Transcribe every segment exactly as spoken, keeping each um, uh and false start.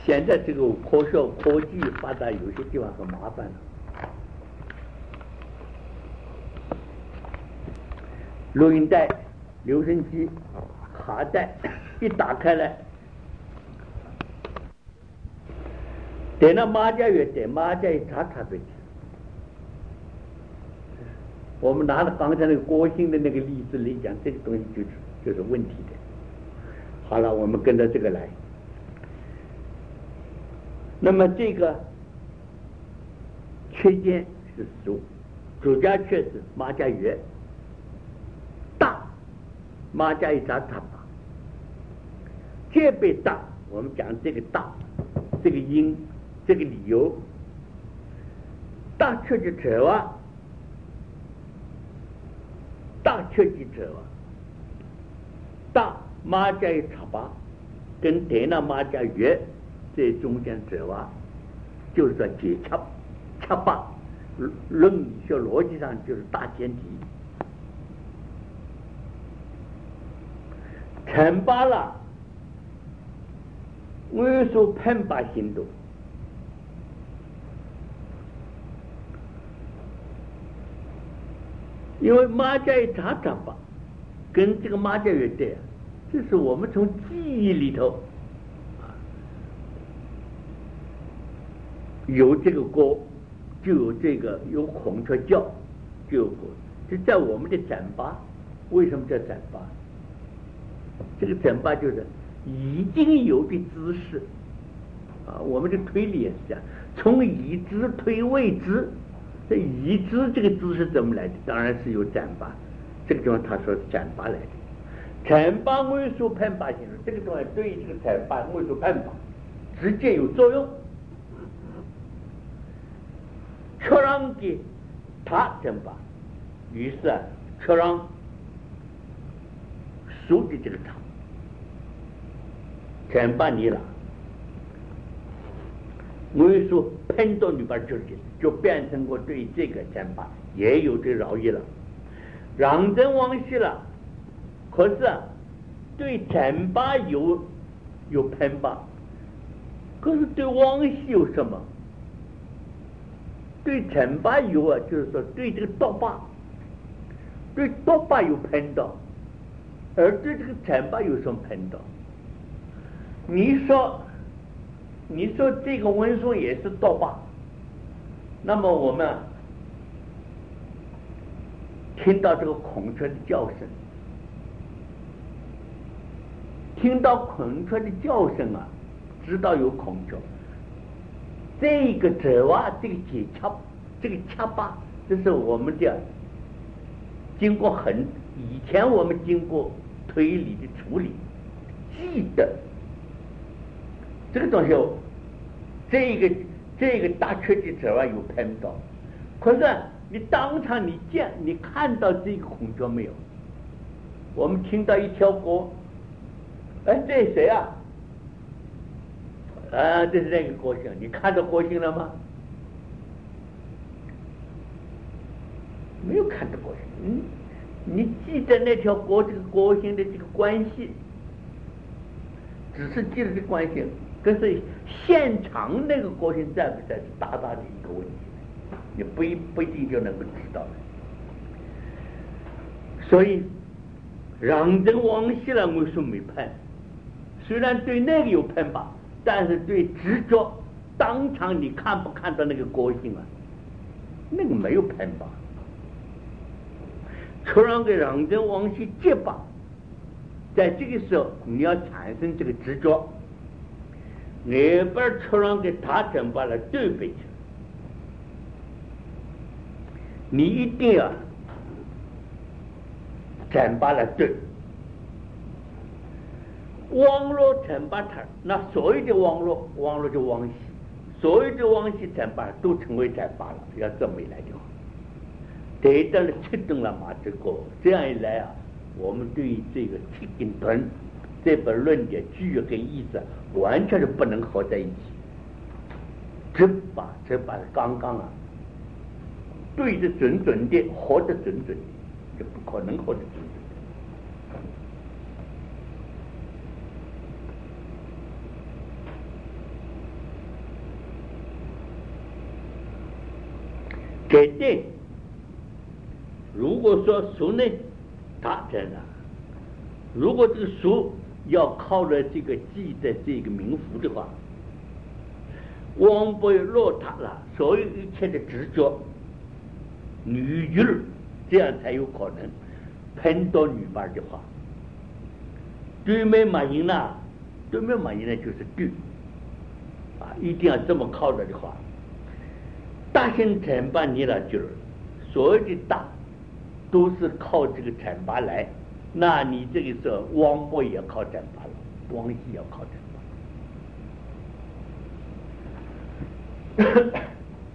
现在这个科学科技发达，有些地方很麻烦了。录音带、留声机、卡带一打开来，点了马家乐点马家一查查对。我们拿了刚才那个郭兴的那个例子来讲，这个东西就是就是问题的。好了，我们跟着这个来。那么这个缺间是属，主家缺是马家乐，大马家一查查吧，这被大，我们讲这个大，这个因，这个理由，大缺就者哇。大缺几者啊，大马家一插巴，跟点那马家乐这中间者啊，就是说解插插巴，论理学逻辑上就是大前提。成巴了，我说喷巴行动。因为马家一查查吧，跟这个马家乐队啊，这是我们从记忆里头啊有这个歌，就有这个有孔雀叫，就有歌。这在我们的展巴，为什么叫展巴？这个展巴就是已经有的知识啊，我们的推理也是这样，从已知推未知。这已知这个知识怎么来的？当然是由展巴，这个地方他说是展巴来的。展巴我说判巴形容，这个东西对于这个展巴我说判巴直接有作用。确让给他展巴，于是啊，确让属的这个他展巴你了。我说喷到里边去了，就变成过对这个展巴也有这饶益了，让人往西了。可是啊，对展巴有有喷巴，可是对往西有什么？对展巴有啊，就是说对这个刀疤，对刀疤有喷到，而对这个展巴有什么喷到？你说？你说这个文书也是刀疤，那么我们听到这个孔雀的叫声，听到孔雀的叫声啊，知道有孔雀。这个者哇，这个解掐，这个掐巴，这是我们的经过很以前我们经过推理的处理，记得。这个东西，这个这个大缺的者啊有喷到，可是你当场你见你看到这个孔雀没有？我们听到一条歌，哎，这是谁啊？啊，这是那个国星，你看到国星了吗？没有看到国星，嗯，你记得那条国这个国星的这个关系，只是记得这个关系。可是现场那个国星在不在是大大的一个问题，你不一不一定就能够知道的。所以让人往西了，我说没判，虽然对那个有判吧，但是对执着当场你看不看到那个国星啊，那个没有判吧。除让给让人往西接吧，在这个时候你要产生这个执着。那边出让给他整把了对比去，你一定要整把了对。网络整把它，那所有的网络，网络就往西，所有的往西整把都成为整把了，要这么一来的话，得到了启动了嘛？这个这样一来啊，我们对于这个七根盾这本论点句跟意思完全是不能合在一起，只把只把刚刚啊对的准准的，合的准准的，就不可能合的准准的。 给定。如果说书呢，他在哪？如果这个书要靠着这个记的这个名符的话，王不落他了，所有一切的直觉、女句，这样才有可能碰到女伴的话。对面马赢呢，对面马赢呢就是对啊，一定要这么靠着的话，大型惩罚你了句，所有的大都是靠这个惩罚来，那你这个时候王不也靠惩罚了，王羲要靠惩罚。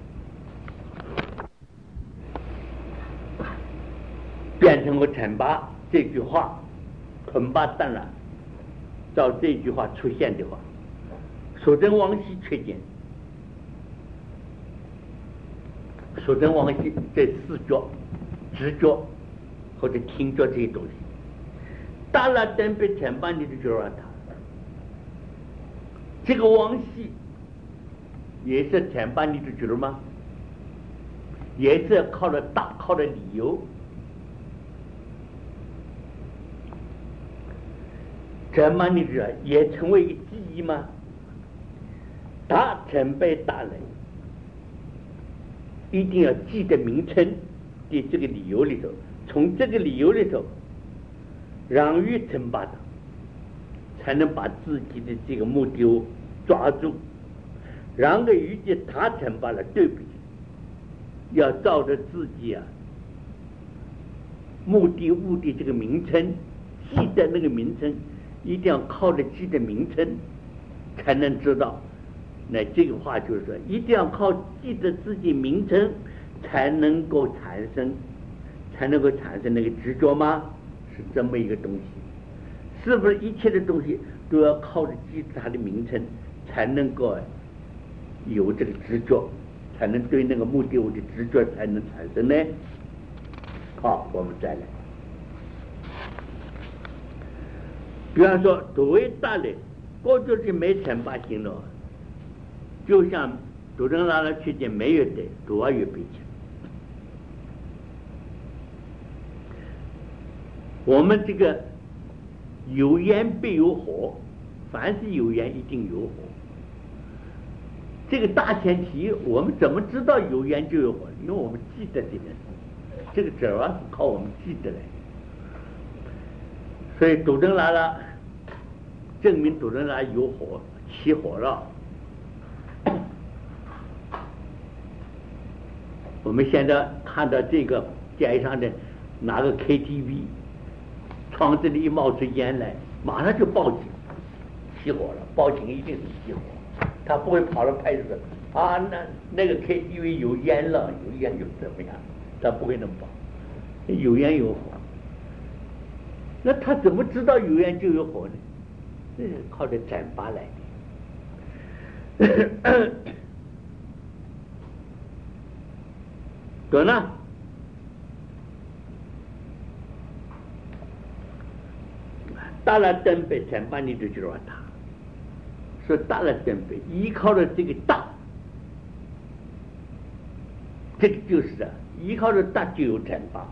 变成个惩罚这句话，恐怕当然照这句话出现的话，所真王羲缺见，所真王羲这视觉、直觉或者听觉这些东西，大了等被惩罚你的就让他，这个王羲也是惩罚你的觉得吗？也是靠了大靠了理由。惩罚你者也成为一个记忆吗？大惩被大人一定要记得名称的这个理由里头，从这个理由里头让予惩罚的，才能把自己的这个目的抓住，让个与及他惩罚了对比，要照着自己啊目的物的这个名称，记得那个名称，一定要靠着记的名称才能知道。那这个话就是说，一定要靠记得自己名称才能够产生，才能够产生那个执着吗？是这么一个东西。是不是一切的东西都要靠着记得它的名称才能够有这个执着，才能对那个目的物的执着才能产生呢？好，我们再来。比方说，作为大人，过去是没惩罚性了，就像主人拉了去见没有的，多有悲情。我们这个有烟必有火，凡是有烟一定有火。这个大前提，我们怎么知道有烟就有火？因为我们记得这件事，这个主要是靠我们记得来。所以主人来了，证明主人来有火，起火了。我们现在看到这个街上的哪个 K T V， 窗子里一冒出烟来，马上就报警，起火了。报警一定是起火，他不会跑到派出所啊，那那个 K T V 有烟了，有烟就怎么样？他不会那么报，有烟有火。那他怎么知道有烟就有火呢？这是靠着惩罚来的。对呢？大了灯被惩罚你就知道他，说大了灯被依靠着这个大，这个就是啊，依靠着大就有惩罚。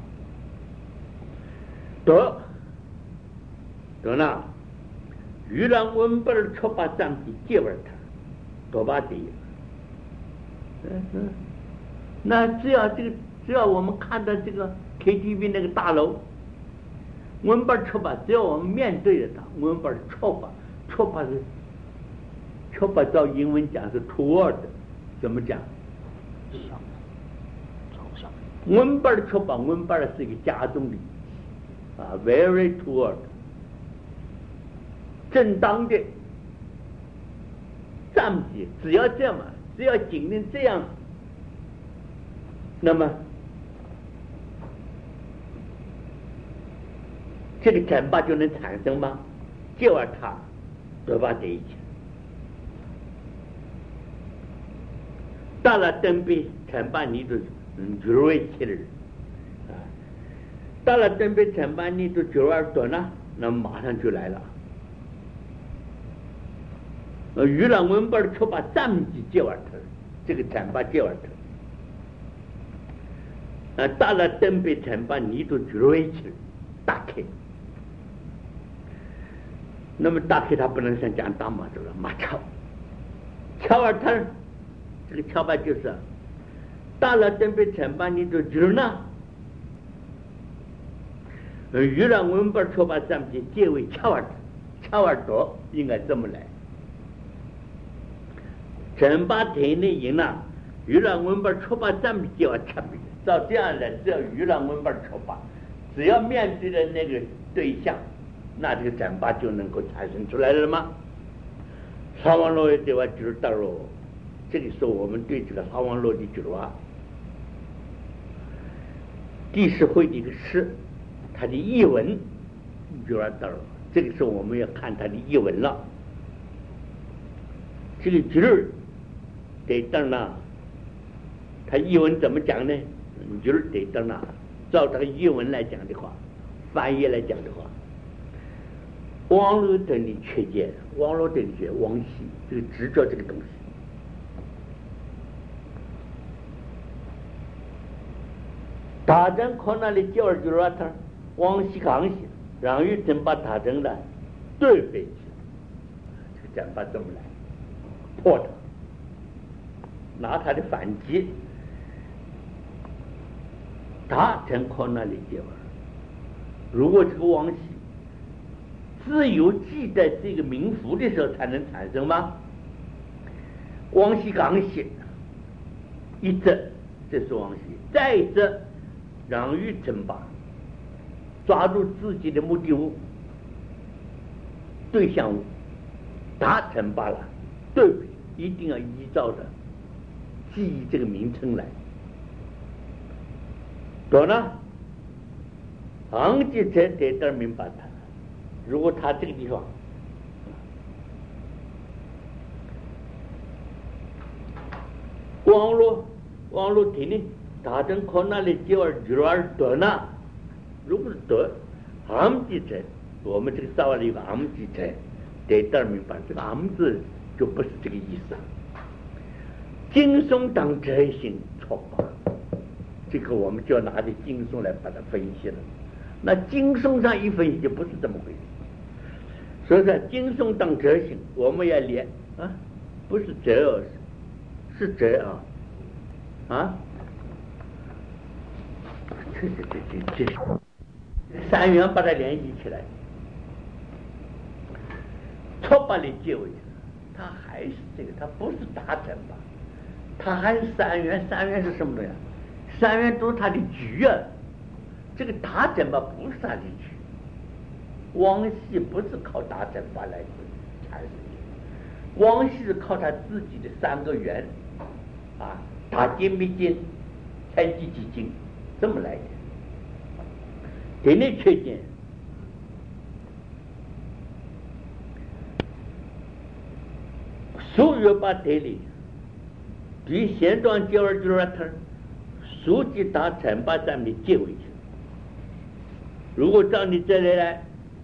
得。对了，于然文本儿出把张皮接吻他，多把的。嗯嗯，那只要这个，只要我们看到这个 K T V 那个大楼，文本出把，只要我们面对着它，文本出把，出把是出把，照英文讲是 toward， 怎么讲？ 向，朝向。 文本出把，文本是一个加重的啊 ，very toward。正当的站起，只要这样嘛，只要紧跟这样，那么这个惩罚就能产生吗？就要他得把这一切，到了登碑惩罚你的九位七日啊，到了登碑惩罚你的九二多呢，那马上就来了。呃，于了文本出把占据接完头，这个惩罚接完头。 啊，打了灯被城把你都举了起来，打开。那么打开它不能像讲打马这个马敲，敲完它，这个敲法就是打了灯被城把你都举了呢。遇了文本敲把上面结尾敲耳敲耳朵应该这么来。城把天内赢了，遇了文本敲把上面就要差别。照这样来，只要遇了文本敲把，只要面对的那个对象，那这个整把就能够产生出来了吗？沙王罗对我就是到了，这个时候我们对这个沙王罗的就是啊，第十回的一个诗。他的译文就要到了，这个时候我们要看他的译文了。这个句儿得等了，他译文怎么讲呢？句儿得等了，照这个译文来讲的话，翻译来讲的话，网络等的缺见，网络等的缺往昔这个执着这个东西。大正靠那里叫就让他往西扛西，然后又真把大正的对回去，这个真把怎么来破它，拿他的反击，大正靠那里叫。如果这个往西自由记在这个名符的时候才能产生吗？往西扛西，一直这是往西，再一直让于真把。抓住自己的目的物、对象物，达成罢了。对比一定要依照着记忆这个名称来。多呢，昂记者得得明白他。如果他这个地方，网络网络听呢，达成靠那里就而就而多呢。如果是得昂记者，我们这个稍微的一个昂记者得得明白，这个昂字就不是这个意思。经诵当哲行错吧，这个我们就要拿着经诵来把它分析了。那经诵上一分析就不是这么回事。所以说经诵当哲行，我们要练啊，不是哲，是哲啊啊，这这这这这。三元把它联系起来，错把里结尾，它还是这个，它不是大乘吧？它还是三元，三元是什么东西？三元都是它的局啊，这个大乘吧不是它的局，往昔不是靠大乘法来产生的，往昔是靠它自己的三个元啊，大经密经、参集集经这么来的。这类缺点，所有把这里对现状就而就而他书记打成把咱们接回去。如果照你这里来，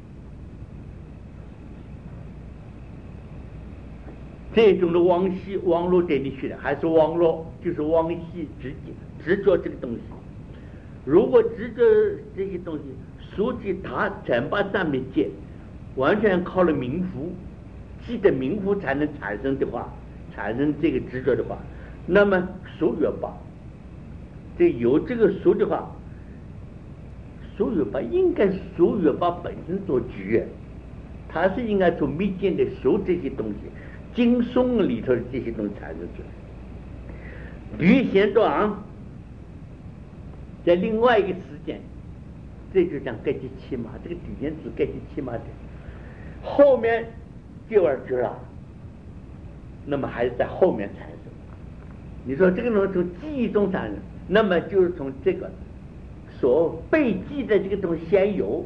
这种的往昔网络这里去的，还是网络，就是往昔直执着这个东西。如果执着这些东西，书记它整把上面记，完全靠了名符，记得名符才能产生的话，产生这个执着的话，那么书月八，这有这个书的话，书月八应该书月八本身做局，它是应该从密经的书这些东西，经诵里头的这些东西产生出来。吕贤状。在另外一个时间，这就讲根据起码，这个底线是根据起码的，后面就而知了，那么还是在后面产生。你说这个东西从记忆中产生，那么就是从这个所被记的这个东西先有，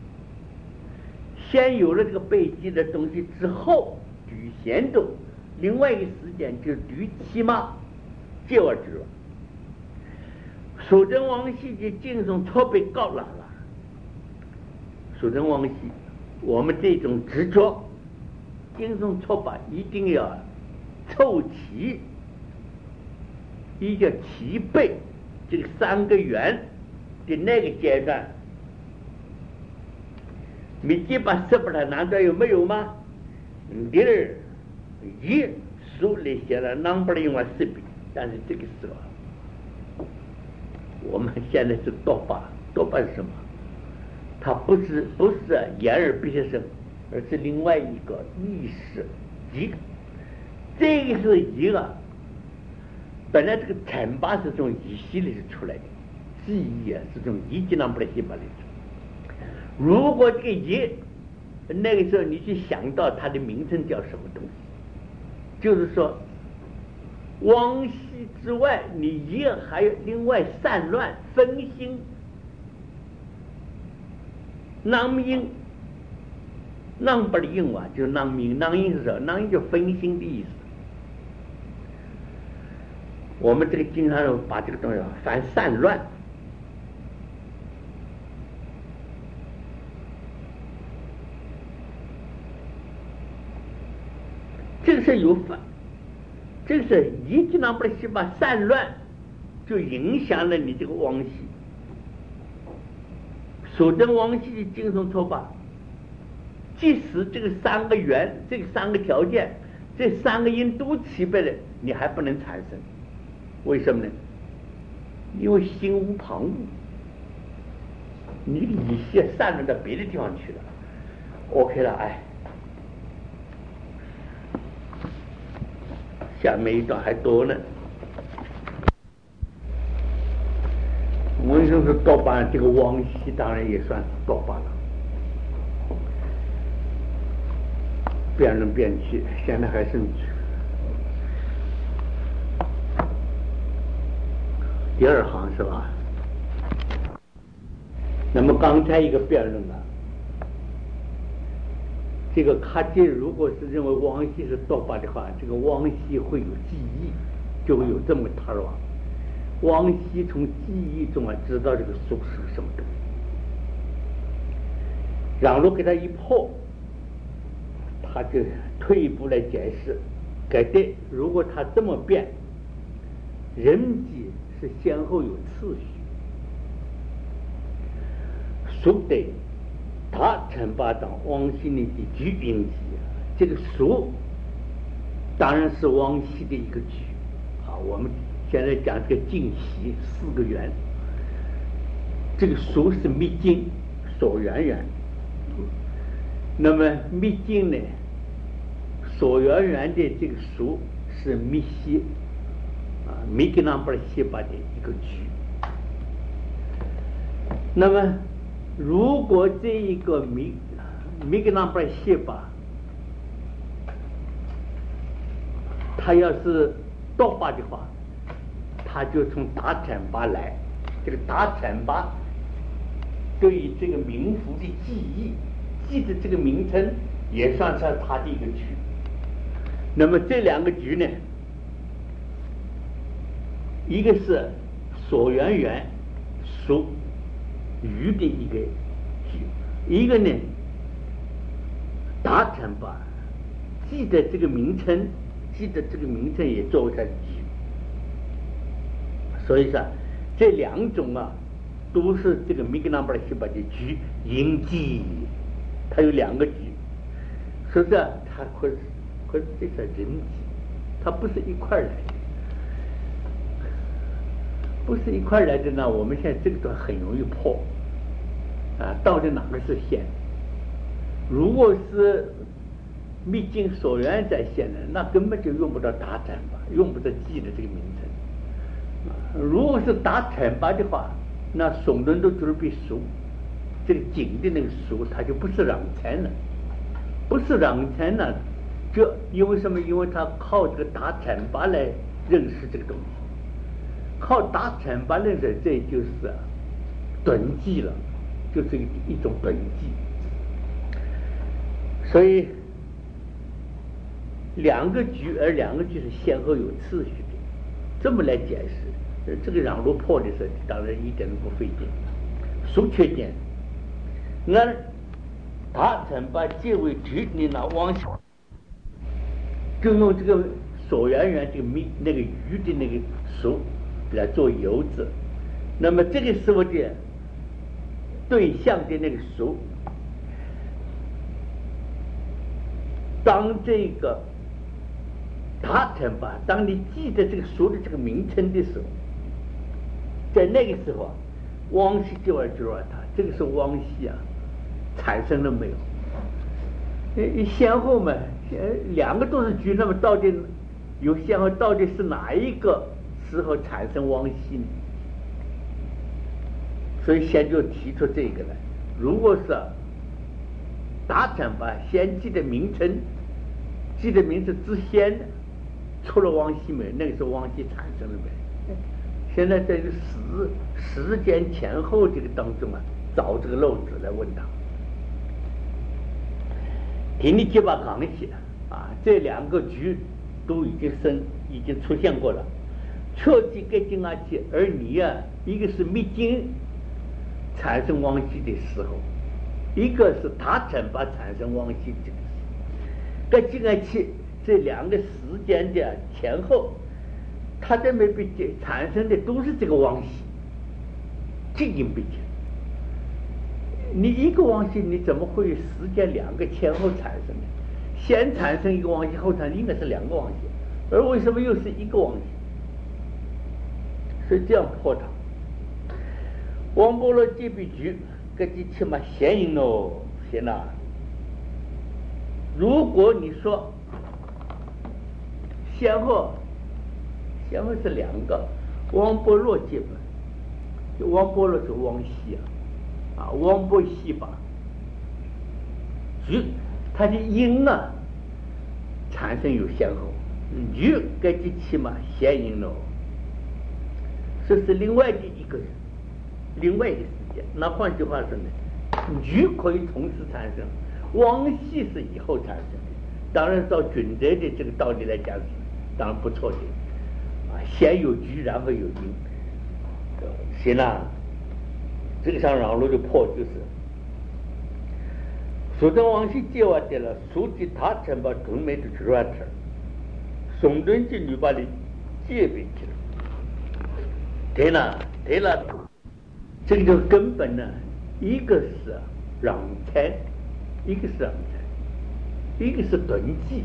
先有了这个被记的东西之后，举贤动，另外一个时间就是举起码就而知了。蜀真王羲的经诵错被告了了，蜀真王羲，我们这种执着，经诵错吧，一定要凑齐，一个齐备， 这个三个圆的那个阶段，密集把十八它难道有没有吗？第二一数来写了 number 用了四笔，但是这个时候我们现在是多巴，多巴是什么？它不是不是眼耳鼻舌身，而是另外一个意识一，这个是一个。本来这个陈巴是从一系列出来的，记忆啊是从一级囊不的细胞里出。如果这个一那个时候你去想到它的名称叫什么东西，就是说汪西之外，你一还有另外散乱分心。囊音，囊不的音啊，就是囊音，囊音是什么？囊音就分心的意思。我们这个经常把这个东西翻散乱。这个是有反，这个是一经常不的细胞散乱，就影响了你这个汪系。所证汪系的精神错法，即使这个三个缘，这个三个条件，这三个因都齐备了，你还不能产生。为什么呢？因为心无旁骛，你这个乙系散乱到别的地方去了。OK 了，哎，下面一段还多呢。为什么是多巴？这个汪系当然也算是多巴了，变来变去，现在还剩第二行是吧？那么刚才一个辩论了，这个卡介如果是认为汪系是多巴的话，这个汪系会有记忆，就会有这么个塔尔瓦。汪系从记忆中啊知道这个书是个什么东西，然后给他一破，他就退一步来解释，改对，如果他这么变，人机是先后有次序，属得他陈巴当汪系里的局因机，这个属当然是汪系的一个局啊，我们现在讲这个净习四个缘，这个属是密经所缘缘，那么密经呢，所缘缘的这个属是密系啊，密给那不是细胞的一个局。那么如果这一个密密给那不是细胞，它要是多巴的话，他就从达产巴来，这个达产巴对于这个名符的记忆，记的这个名称也算是他的一个局。那么这两个局呢，一个是所缘缘属鱼的一个局，一个呢达产巴记得这个名称，记得这个名称也作为它的局。所以说这两种啊都是这个米格南巴的细胞的局因记，它有两个局，所以说它可是可是这是人机，它不是一块来的，不是一块来的呢。我们现在这个都很容易破啊，到底哪个是线？如果是密经所缘在线的，那根本就用不到达展吧，用不得记的这个名称。如果是打产巴的话，那耸轮都就是被熟，这个井的那个熟，它就不是壤产了，不是壤产了。这因为什么？因为它靠这个打产巴来认识这个东西，靠打产巴认识，这就是顿记了，就是一种顿记。所以两个局，而两个局是先后有次序的，这么来解释。这个让路破的时候，当然一点都不费劲。属缺点，那他曾把结为局，你拿往下，就用这个所缘缘这个密那个鱼的那个属来做油子， 那么这个时候的对象的那个熟，当这个达成吧，当你记得这个熟的这个名称的时候，在那个时候啊，汪西就要就要它，这个时候汪西啊产生了没有？呃，先后嘛，两个都是局，那么到底有先后，到底是哪一个时候产生汪西呢？所以先就提出这个来。如果是达成吧，先记得名称，记得名字之先出了汪西没有？那个时候汪西产生了没有？现在在这个时时间前后这个当中啊，找这个漏子来问他。听你几把讲起啊，这两个局都已经生，已经出现过了。确记跟进啊去，而你啊，一个是密经产生汪西的时候，一个是达成把产生汪西这个时候，跟进啊去这两个时间的前后，它在没被产生的都是这个汪西，进行并进。你一个汪西，你怎么会有时间两个前后产生呢？先产生一个汪西，后产生应该是两个汪西，而为什么又是一个汪西？所以这样破它。王波罗这笔局，搿几起码显影喽，行了。如果你说先后，先后是两个，王波罗这本，王波罗是汪西啊。啊，王波西吧，局它的因啊产生有先后，局该几起嘛先因喽，这是另外的一个人，另外一个时间。那换句话说呢，局可以同时产生，汪西是以后产生的。当然，照准则的这个道理来讲是当然不错的啊，先有局，然后有因，行了。这个上让路的破就是，苏东王西接完的了，苏吉他城把屯没的去软吃，宋敦进女把你借回去了，对了对了，这个就根本呢，一个是攘财，一个是攘财，一个是囤积。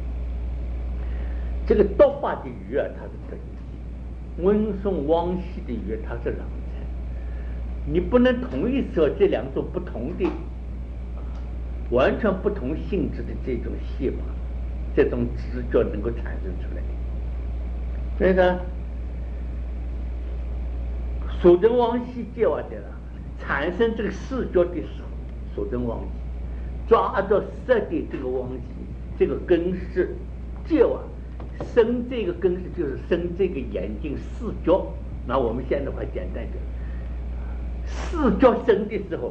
这个刀法的鱼啊，它是囤积；温宋汪西的鱼，它是攘财。你不能同一说这两种不同的、完全不同性质的这种戏法，这种直觉能够产生出来。所以呢，苏东王西接完的了，产生这个视觉的时候，苏东王西抓着色的这个王西，这个根是接完生这个根是就是生这个眼睛视觉。那我们现在话简单点。视觉生的时候，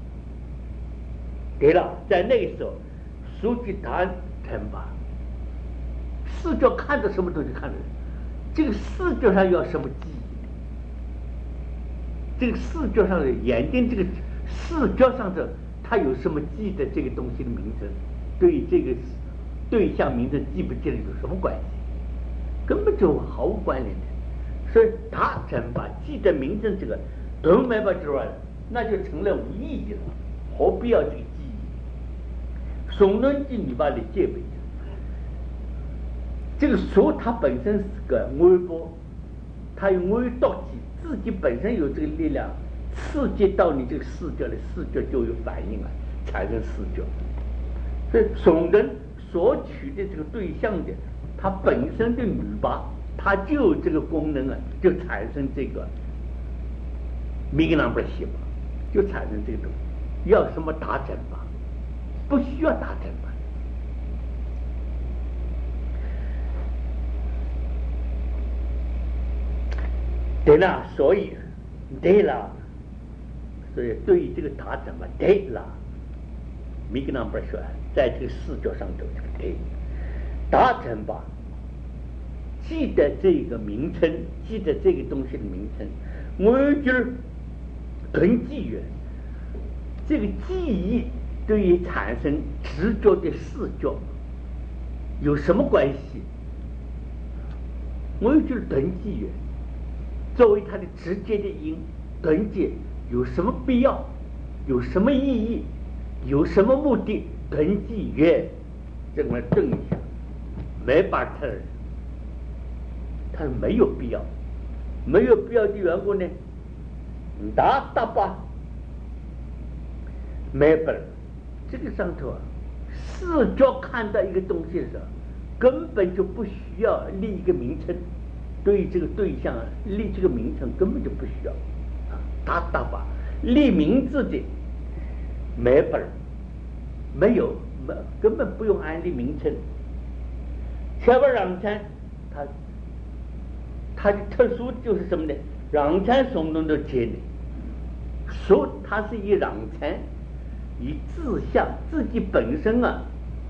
对了，在那个时候，书记谈成吧，视觉看着什么东西看着，这个视觉上要什么记忆？这个视觉上的眼睛，这个视觉上的它有什么记的这个东西的名称，对这个对象名称记不记得有什么关系？根本就毫无关联的。所以他成吧记得名称这个。都没把之外，那就成了无意义了，何必要这个记忆？宋论记你把你借回去，这个书它本身是个微波，它有微导机，自己本身有这个力量，刺激到你这个视觉的视觉就有反应了，产生视觉。所以宋人所取的这个对象的，它本身的女拔，它就有这个功能啊，就产生这个。每个人不是细胞，就产生这个东西。要什么达成吧？不需要达成吧？对了，所以对了，所以对于这个达成吧，对了，每个人不是说，在这个视觉上走这个对达成吧，记得这个名称，记得这个东西的名称，我觉得。囤记元，这个记忆对于产生直觉的视觉有什么关系？我又觉得囤记元作为它的直接的因， 顿记有什么必要，有什么意义，有什么目的，顿记越这么顿一下，没把它，它没有必要，没有必要的缘故呢，打打吧，没本，这个上头啊，视觉看到一个东西的时候，根本就不需要立一个名称，对这个对象啊，立这个名称根本就不需要啊，打打吧，立名字的没本，没有，没根本不用安立名称。前边让参，它它的特殊就是什么呢？让参松动的节呢，说它是以让参，以自相自己本身啊，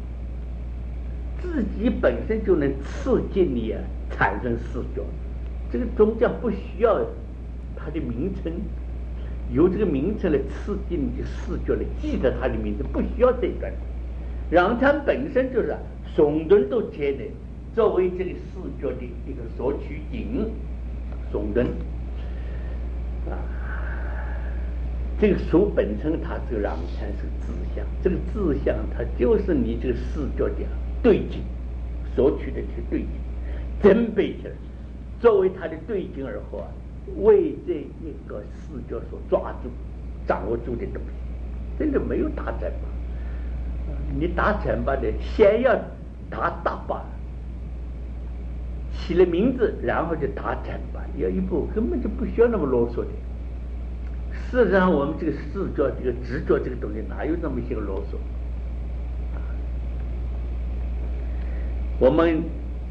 自己本身就能刺激你啊，产生视觉。这个宗教不需要它的名称，由这个名称来刺激你的视觉，来记得它的名字，不需要这一段。让参本身就是啊，松顿都节的。作为这个视觉的一个所取景，松顿啊，这个书本身它这个让参是志向，这个志向它就是你这个视觉的对景，所取的这个对景，真备起来，作为它的对景而后啊，为这一个视觉所抓住、掌握住的东西，真的没有打展吧？你打展吧的，先要打大把。起了名字，然后就打展吧，要一步根本就不需要那么啰嗦的。事实上，我们这个视觉、这个执着这个东西，哪有那么些个啰嗦？我们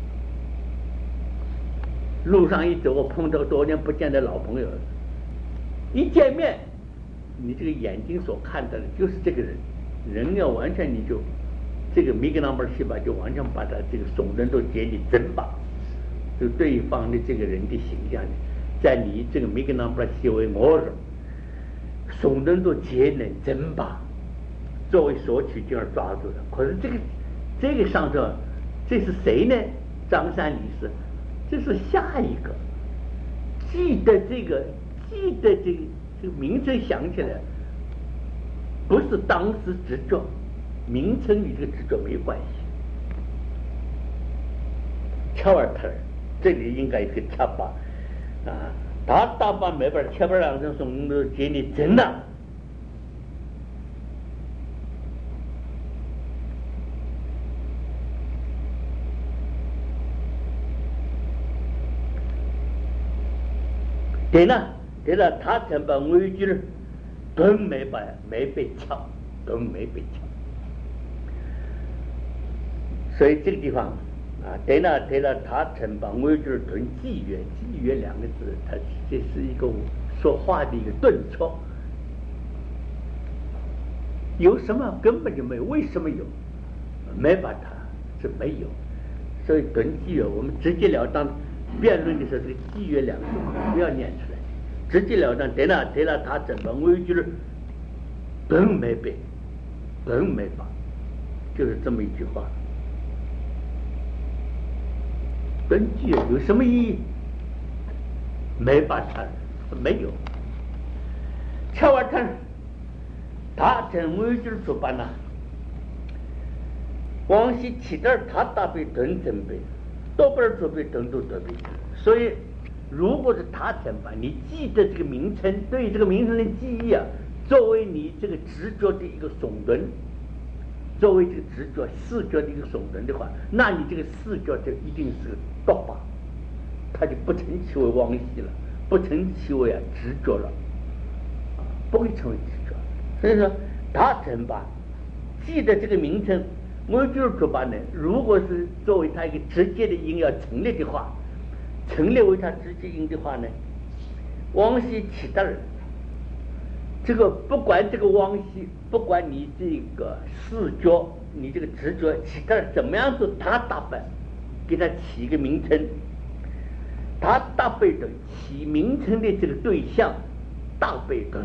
路上一走，我碰到多年不见的老朋友，一见面，你这个眼睛所看到的就是这个人，人要完全你就这个 make number 细胞就完全把他这个松顿都结你真把。就对方的这个人的形象，在你这个 make number 细为我中，松顿都节能真把作为索取进而抓住的。可是这个这个上头，这是谁呢？张三李四，这是下一个。记得这个，记得这个这个名称想起来，不是当时执着，名称与这个执着没关系。乔尔特。这里应该有个插把啊，他大把没本切本两声松都接你真的。对了，对了，他才把危机儿都没把没被敲，都没被敲，所以这个地方。啊，对了对了，他曾把我就是论纪约，纪约两个字，它这是一个说话的一个顿挫，有什么根本就没有，为什么有？没把它是没有，所以论纪约，我们直截了当辩论的时候，这个纪约两个字不要念出来，直截了当，对了对了，他曾把我就是论没背，论没把，就是这么一句话。根据有什么意义？没把它没有。瞧我看，他真为就是说办了。往昔起点他大被顿准备，多半准备顿都准备。所以，如果是他怎办，你记得这个名称，对这个名称的记忆啊，作为你这个执着的一个耸顿。作为这个执着视觉的一个耸顿的话，那你这个视觉就一定是多把，它就不称其为往昔了，不称其为啊执着了，啊，不会成为执着。所以说，他怎把记得这个名称，我就是说把呢，如果是作为它一个直接的因要成立的话，成立为它直接因的话呢，往昔起的人。这个不管这个往昔，不管你这个视觉，你这个执着，起他怎么样做，他大本，给他起一个名称，他大背的起名称的这个对象，大背根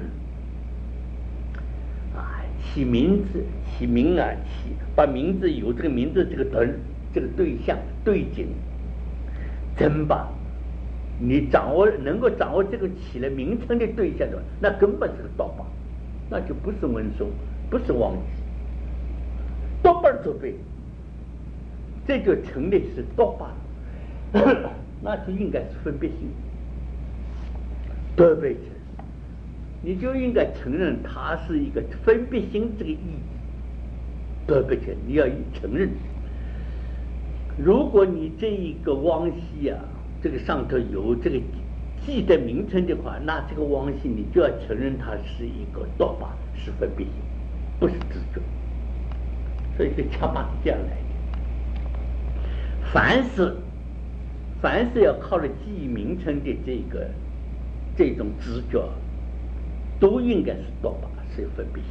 啊，起名字，起名啊，起把名字有这个名字这个根，这个对象对景，真把你掌握能够掌握这个起了名称的对象的话，那根本是个多巴，那就不是文松，不是忘记，多巴作废，这就成立是多巴，那就应该是分别心，对不对？你就应该承认它是一个分别心这个意义，对不对？你要承认。如果你这一个汪系啊，这个上头有这个记的名称的话，那这个汪系你就要承认它是一个多巴，是分别心，不是知觉。所以这个恰巴是这样来的。凡是凡是要靠着记忆名称的这个这种知觉，都应该是多巴，是分别心。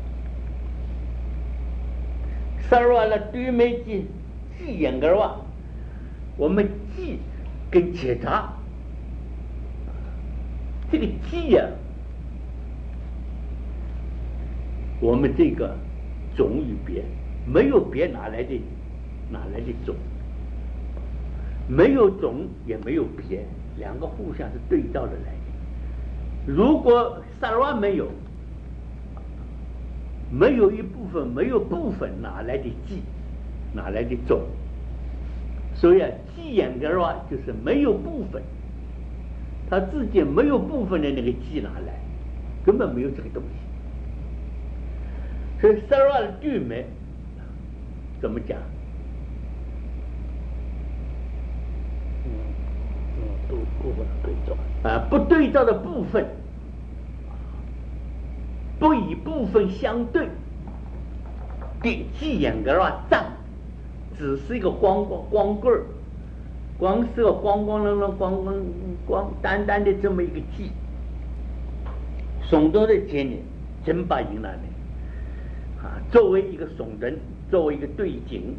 萨尔瓦了对没记记眼根哇，我们记跟觉察，这个记呀、啊，我们这个种与别，没有别哪来的哪来的种？没有种也没有别，两个互相是对照的来的。如果萨尔瓦没有，没有一部分，没有部分，哪来的记？哪来的种？所以啊，记眼根啊，就是没有部分，他自己没有部分的那个记哪来？根本没有这个东西。所以萨尔瓦的对没怎么讲？ 嗯嗯，都部分对照啊，不对照的部分，不以部分相对的记眼根啊，站只是一个光光光棍儿，光是个光光亮亮光光光单单的这么一个记，耸动的见呢，真把引来的啊，作为一个耸灯，作为一个对景。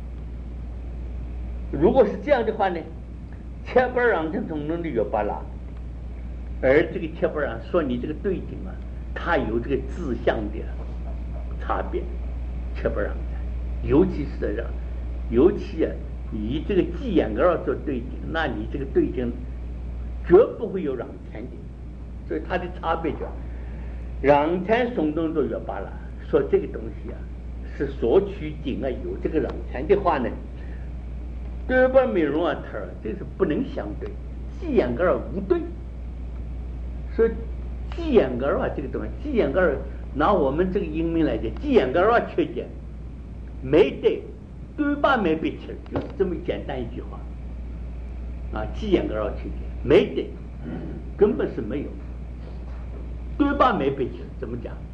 如果是这样的话呢，切不让成从中的有巴拉，而这个切不让说你这个对景啊，它有这个志向的差别，切不让的，尤其是让，尤其啊，以这个记眼根做对景，那你这个对景绝不会有让天的，所以它的差别就让天耸动都有巴拉，说这个东西啊是所取景啊有这个让天的话呢。对半美容啊，它这是不能相对，记眼根儿无对，所以记眼根儿啊这个东西，记眼根儿拿我们这个英名来讲，记眼根儿啊缺点没对，对半没被吃，就是这么简单一句话啊，记眼根儿啊缺点没对，根本是没有，对半没被吃，怎么讲？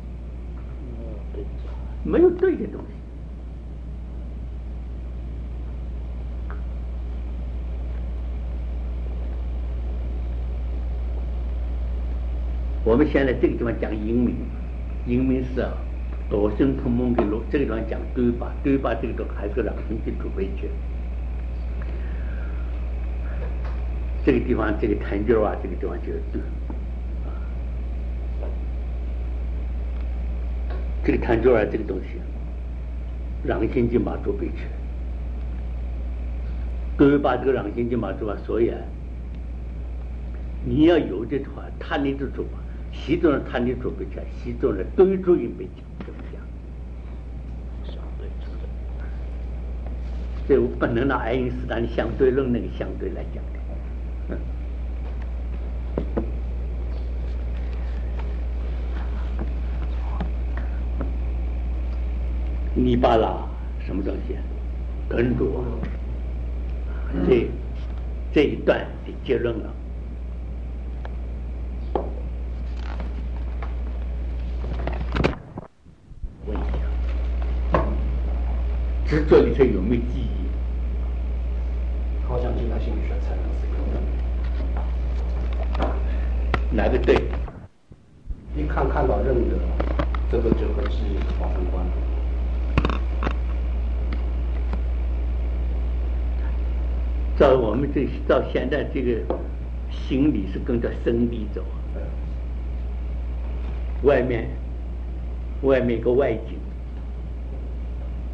没有对的东西。我们现在这个地方讲英名，英名是啊，多生同盟的路，这个地方讲对吧？对吧？这个都还是让人的主备权。这个地方这个谈究啊，这个地方就是对啊，这个谈究啊，这个东西，让心就马主备权。对吧？这个让心就马主啊，所以啊，你要有这话，他那就做吧。习主任他的主备权，习主任对主任被讲怎么讲？ 相对值的， 这我不能拿爱因斯坦的相对论那个相对来讲的。嗯，尼巴拉什么东西？跟住这这一段的结论了。执着里头有没有记忆？ 好像现代心理学才能思考。 哪个对？ 一看看到认得，这个就和记忆是划分关的。 照我们这照现在这个心理是跟着生理走，外面外面一个外景。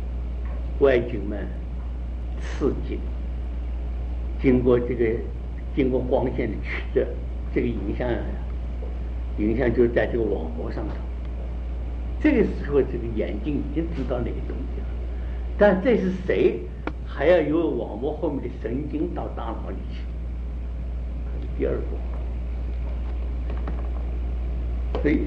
外景嘛，刺激，经过这个经过光线的曲折，这个影像影像就在这个网膜上头。这个时候，这个眼睛已经知道那个东西了，但这是谁？还要由网膜后面的神经到大脑里去，这是第二步。所以，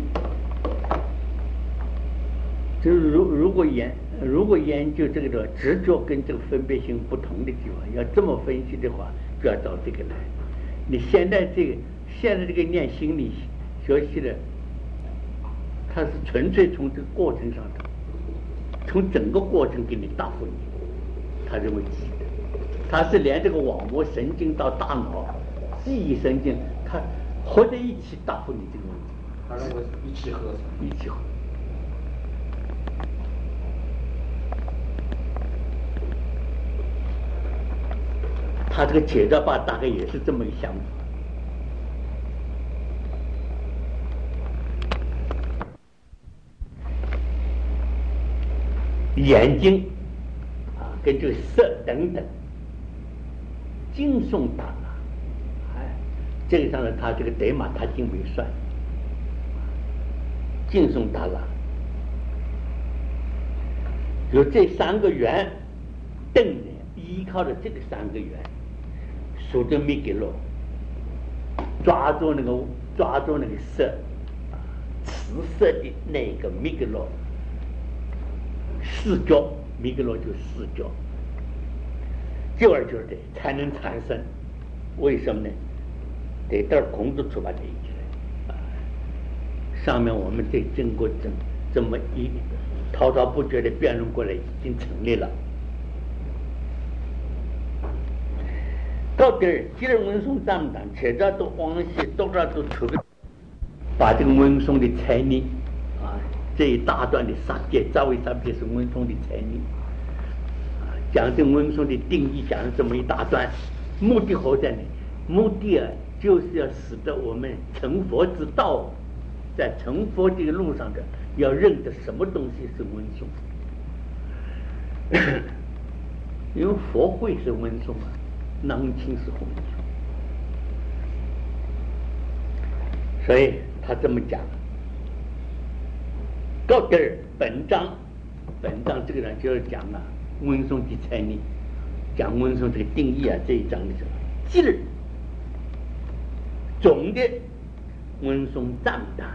就是如如果研如果研究这个的直觉跟这个分别性不同的地方，要这么分析的话，就要找这个来。你现在这个现在这个念心理学习的，它是纯粹从这个过程上的，从整个过程给你答复你，他认为记得，他是连这个网膜神经到大脑记忆神经，它合在一起答复你这个问题。 他认为是一气呵成， 一气呵成。他这个解照吧大概也是这么一个想法。眼睛啊，跟这个色等等，惊悚大了，哎，这个上呢，他这个德玛他经没算，惊悚大了，有这三个圆，瞪呢，依靠着这个三个圆，数着米给罗，抓住那个抓住那个色，啊，紫色的那个米给罗。视觉，米格罗就是视觉，久而久之才能产生。为什么呢？得到孔子出发这一起来，啊，上面我们这经过这这么一滔滔不绝的辩论过来，已经成立了。到底儿，既然文松站党，且这都往西，多少都出个，把这个文松的才艺啊。这一大段的杀戒，赵为杀戒是文松的才艺，啊，讲这文松的定义，讲了这么一大段，目的何在呢？目的啊，就是要使得我们成佛之道，在成佛这个路上的，要认得什么东西是文松，因为佛会是文松啊，囊清是红松，所以他这么讲。到底儿本章，本章这个人就是讲啊，文松的才艺，讲文松这个定义啊，这一章的时候，今日总的文松赞叹，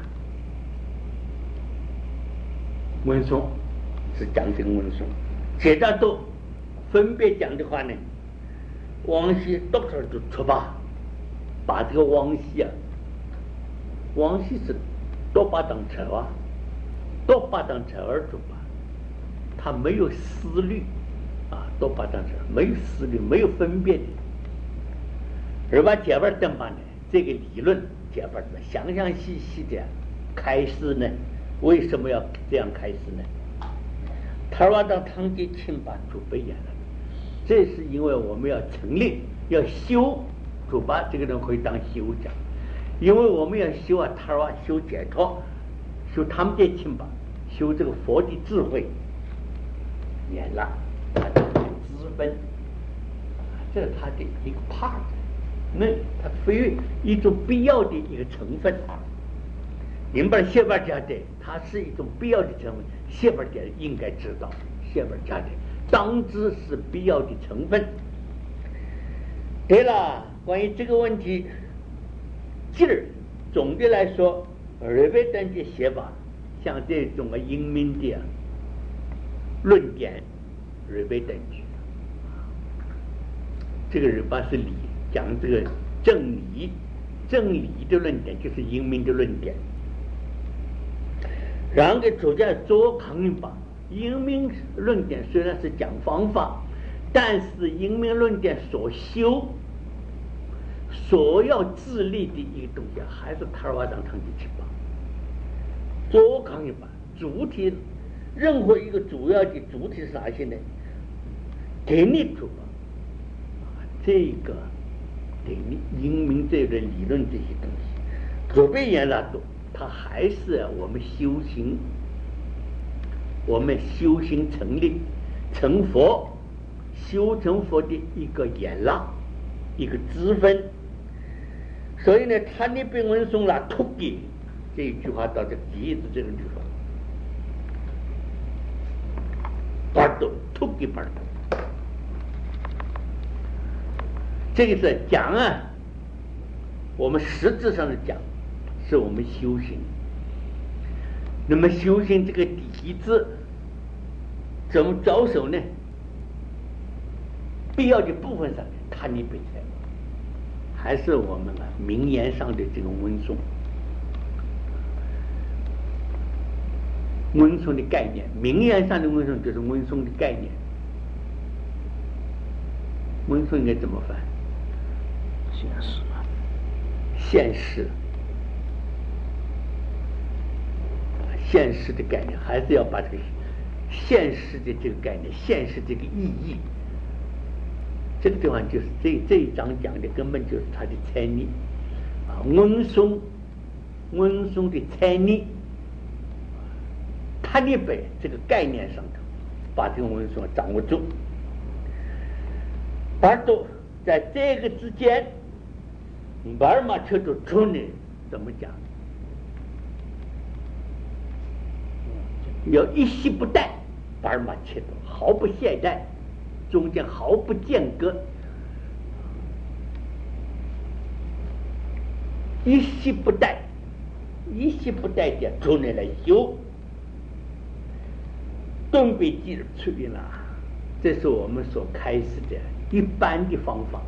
文松是讲这个文松，其他都分别讲的话呢，王羲多少都出发，把这个王羲啊，王羲是多把当扯啊。多把当成儿主吧，他没有思虑啊，多把当成没有思虑，没有分别的。而把解法等吧呢，这个理论解法的详详细细的开示呢，为什么要这样开示呢？他说当堂吉亲把主被演了，这是因为我们要成立要修主把这个人可以当修讲，因为我们要修啊，他说修解脱。修他们这亲吧，修这个佛的智慧，演了他的资分，这是他的一个 part， 那它非一种必要的一个成分。您把谢巴加的，它是一种必要的成分，谢巴加应该知道，谢巴加的当知是必要的成分。对了，关于这个问题，今儿总的来说。瑞贝登的写法，像这种啊英明的、啊、论点，瑞贝登去。这个日巴是理，讲这个正理，正理的论点就是英明的论点。然后给主家做抗议吧，英明论点虽然是讲方法，但是英明论点所修。所要自立的一个东西，还是塔尔瓦当堂的去吧。做抗议吧，主体任何一个主要的主体是哪些呢？给你主吧，这个给你英明这个理论这些东西，左边言那多，它还是我们修行，我们修行成立成佛，修成佛的一个演拉。一个资分， 所以呢，他那边文松啦，突给这一句话到这第一字这个地方，巴多突给巴多，这个是讲啊，我们实质上的讲，是我们修行。那么修行这个底子怎么着手呢？必要的部分上，他那边才。还是我们啊名言上的这个温颂，温颂的概念，名言上的温颂就是温颂的概念。温颂应该怎么翻？ 现实啊， 现实，现实的概念，还是要把这个现实的这个概念，现实这个意义。这个地方就是这这一章讲的根本就是它的猜疑啊，温颂温颂的猜疑，他那边这个概念上头把这个温颂掌握住，而都在这个之间，巴尔马却都出呢，怎么讲？要一息不怠，巴尔马却都毫不懈怠。中间毫不间隔，一息不怠，一息不怠的出来来修，顿被记入出来了。这是我们所开始的一般的方法。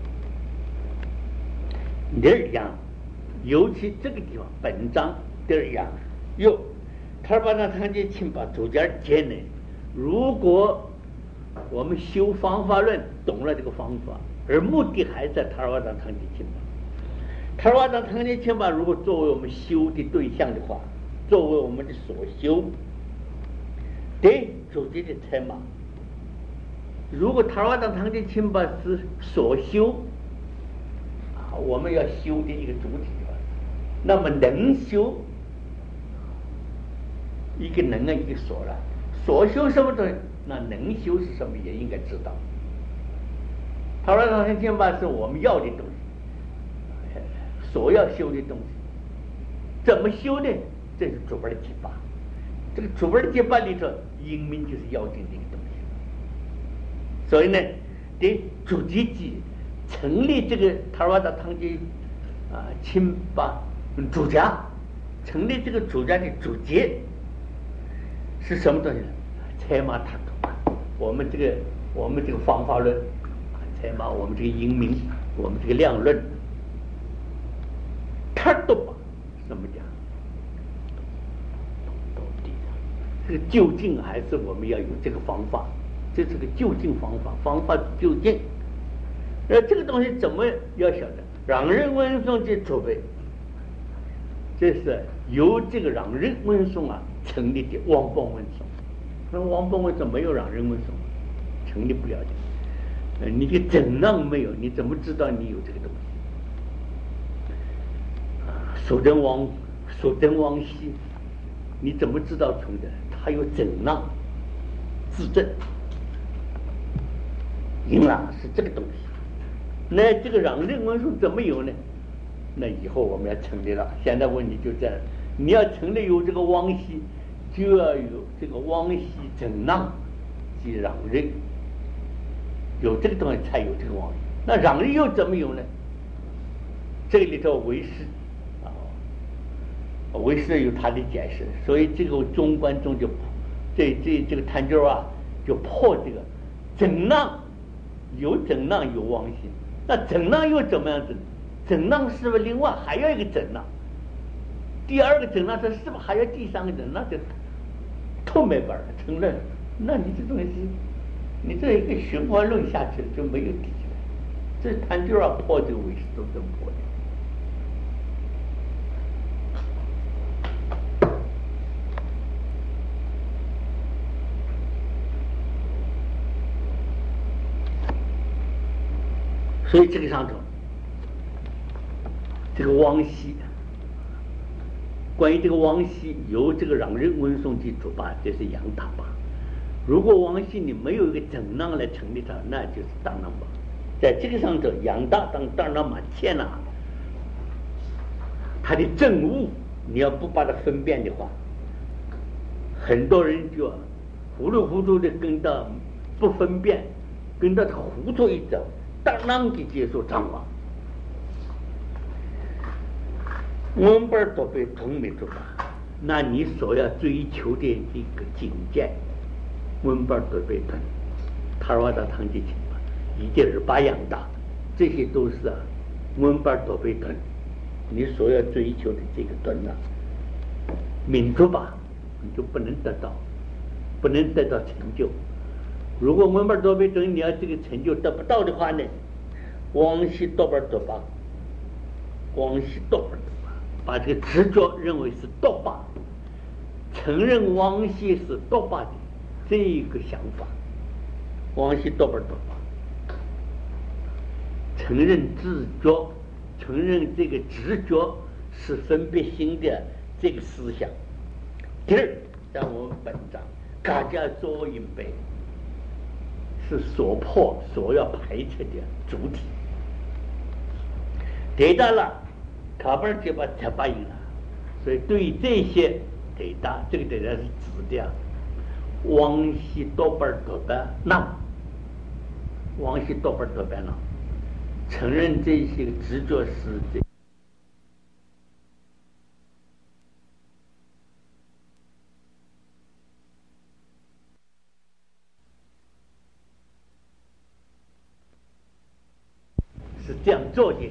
第二样，尤其这个地方本章第二样，有他把那堂姐请把主家接呢，如果我们修方法论懂了这个方法，而目的还在塔尔瓦当堂吉钦巴。塔尔瓦当堂吉钦巴如果作为我们修的对象的话，作为我们的所修，对主题的采马。如果塔尔瓦当堂吉钦巴是所修啊，我们要修的一个主体的话，那么能修一个能啊，一个所了，所修什么东西？那能修是什么也应该知道。塔尔瓦当天吧是我们要的东西，所要修的东西，怎么修呢？这是主本的结巴。这个主本的结巴里头，因明就是要紧的一个东西。所以呢，对主题记成立这个塔尔瓦当堂吉啊钦巴主家，成立这个主家的主节是什么东西呢？采马塔图。我们这个我们这个方法论，采马我们这个因明，我们这个量论，他都把怎么讲？这个究竟还是我们要有这个方法，这是个究竟方法，方法究竟。那这个东西怎么要晓得？让人温颂的储备，这是由这个让人温颂啊成立的王邦温颂。那王邦温颂没有让人温颂，成立不了的。呃，你的正浪没有，你怎么知道你有这个东西？啊，蜀真王，蜀真王羲，你怎么知道存在？他有正浪自证，银朗是这个东西。那这个让人温颂怎么有呢？那以后我们要成立了。现在问题就在，你要成立有这个王羲，就要有这个王羲正浪及让人，有这个东西才有这个王羲。那让人又怎么有呢？这里头为师啊，为师有他的解释，所以这个中观中就这这这个探究啊，就破这个正浪有正浪有王羲，那正浪又怎么样子？正浪是不是另外还要一个正浪？第二个正浪它是不是还要第三个正浪？就透没本了，承认，那你这东西，你这一个循环论下去就没有底了。这探究啊破这个为师都这么破的。所以这个上头，这个王羲，关于这个王羲由这个让人温颂的主吧，这是杨大吧。如果王羲你没有一个正浪来成立它，那就是当浪吧。在这个上头，杨大当当浪嘛欠了， 它的正误，你要不把它分辨的话，很多人就糊里糊涂的跟到不分辨，跟到他糊涂一走，当啷的接受脏话。我们本都被同没做吧？那你所要追求的这个境界，我们本都被同，塔瓦达堂吉情嘛，一点二八样大，这些都是啊，我们本都被同。你所要追求的这个顿啊，民族吧，你就不能得到，不能得到成就。如果我们多贝顿你要这个成就得不到的话呢，往西多巴多巴，往西多巴多巴，把这个执着认为是多巴，承认往西是多巴的这个想法，往西多巴多巴，承认自觉。承认这个直觉是分别心的这个思想。第二，在我们本章，大家做一杯是所破所要排斥的主体。得到了，卡本就把它答应了。所以对于这些得到，这个得到是指的往西多本多的那，往西多本多的那。承认这些执着是这是这样做的。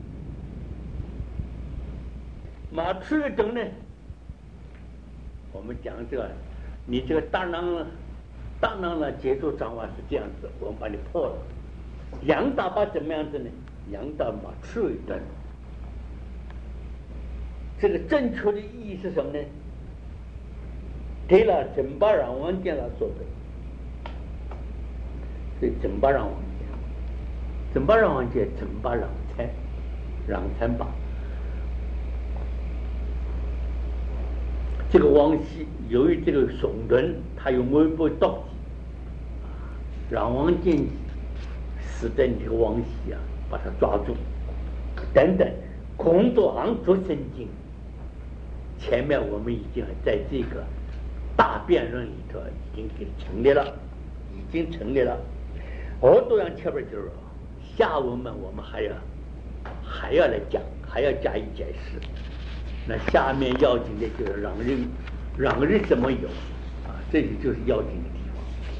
马出的等呢，我们讲这个，你这个大囊大囊了节奏掌握是这样子，我们把你破了。杨大把怎么样子呢？杨大把出一段，这个正确的意义是什么呢？对了，整把让王见了说的，所以整把让王见，整把让王见，整把让参，让参吧。这个王羲由于这个耸轮，他有微波道基，让王见。使得你这个王羲啊，把它抓住，等等，工作行做神经。前面我们已经在这个大辩论里头已经给成立了，已经成立了。好多样前边就是下文们我们还要还要来讲，还要加以解释。那下面要紧的就是让人让人怎么有啊，这里就是要紧的地方。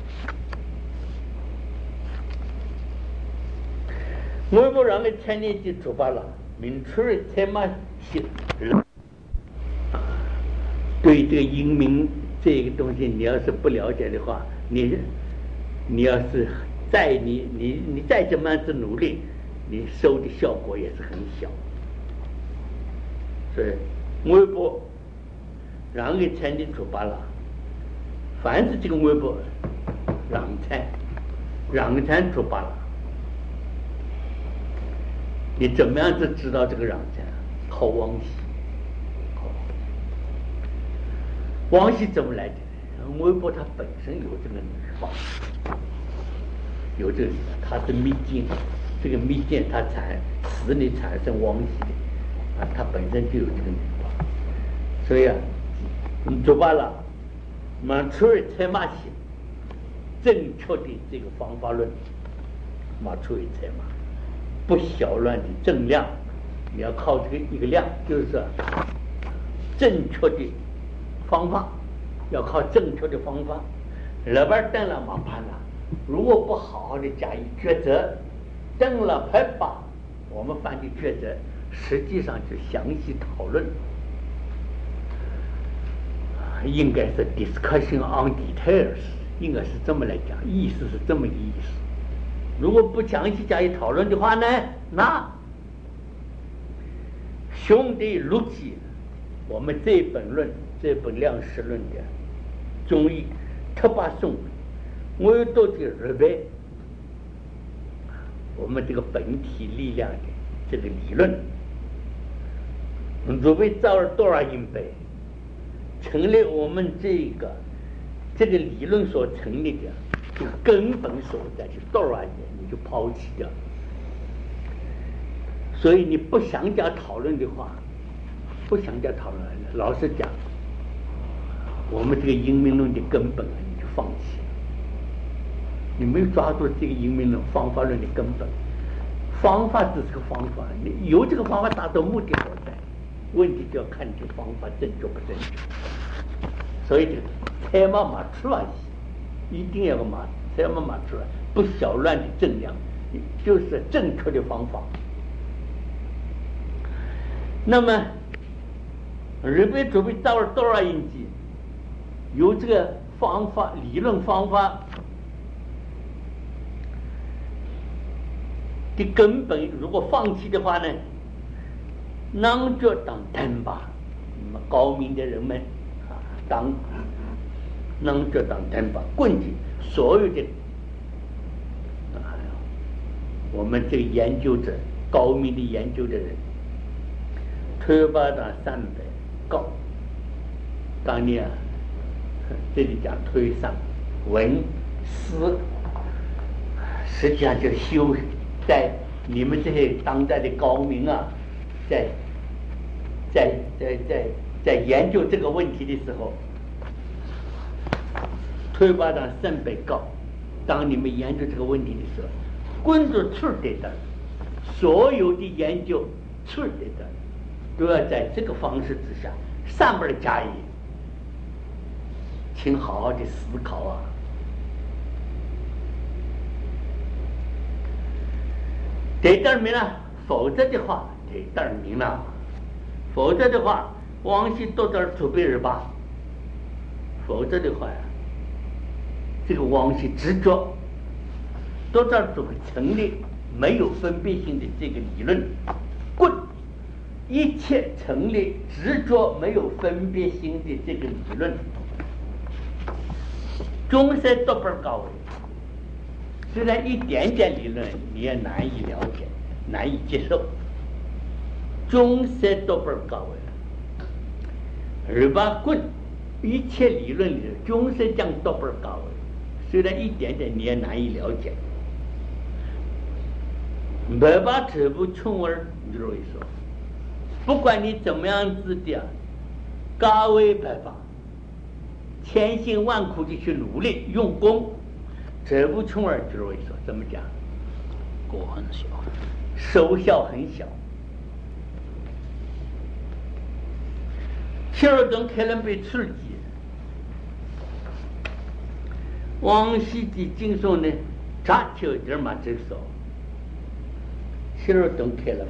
我不让你参与就出发了，明初的才嘛是对这个英明这个东西，你要是不了解的话，你你要是再你你你再怎么样子努力，你收的效果也是很小。所以微博让你参与出发了，凡是这个微博让参让参出发了。你怎么样子知道这个让参？靠王羲，王羲怎么来的？微博它本身有这个语法，有这个，它是密件，这个密件它产使你产生王羲的啊，它本身就有这个语法，所以啊，你做罢了，满出尔才马写正确的这个方法论，马出尔才马。不小乱的正量，你要靠这个一个量，就是正确的方法，要靠正确的方法。老板等了马盘了，如果不好好的加以抉择，等了拍把我们犯的抉择，实际上是详细讨论，应该是 discussion on details， 应该是这么来讲，意思是这么个意思。如果不详细加以讨论的话呢，那兄弟录记我们这本论这本量识论的中医特把送我有多的日备我们这个本体力量的这个理论，如备造了多少因背成立我们这个这个理论所成立的这个根本所在是多少年你就抛弃掉，所以你不详加讨论的话， 不想再讨论了。老实讲，我们这个因明论的根本啊，你就放弃了。你没有抓住这个因明论方法论的根本，方法只是个方法，你有这个方法达到目的所在，问题就要看这个方法正确不正确。所以这个才嘛嘛出来，一定要嘛才嘛嘛出来，不小乱的正量，就是正确的方法。那么日本准备到了多少印记，有这个方法理论方法的根本，如果放弃的话呢，那就当灯吧。那么高明的人们啊，当那就当灯吧，棍子所有的啊，我们这个研究者，高明的研究的人，推把到三百高。当年啊，这里讲推上文思，实际上就修。在你们这些当代的高明啊，在在在在在研究这个问题的时候，推把上圣北告，当你们研究这个问题的时候，关注处的的，所有的研究处的的，都要在这个方式之下，上边加以，请好好的思考啊。这点明了，否则的话，这点明了，否则的话，往西多点储备日吧。否则的话呀，这个往西执着，多点就会成立没有分别性的这个理论。棍，一切成立执着没有分别性的这个理论，终身多半高位。虽然一点点理论你也难以了解，难以接受，终身都不是高位。而把棍一切理论里终身将都不是高位，虽然一点点你也难以了解。没把这部穷儿，你容易说，不管你怎么样子的高位办法，千辛万苦的去努力用功。这部穷儿就容易说，怎么讲？ 果很小， 收效很小。七二等可能被刺激，往西的经诵呢，扎起一点嘛，这说，七二等可能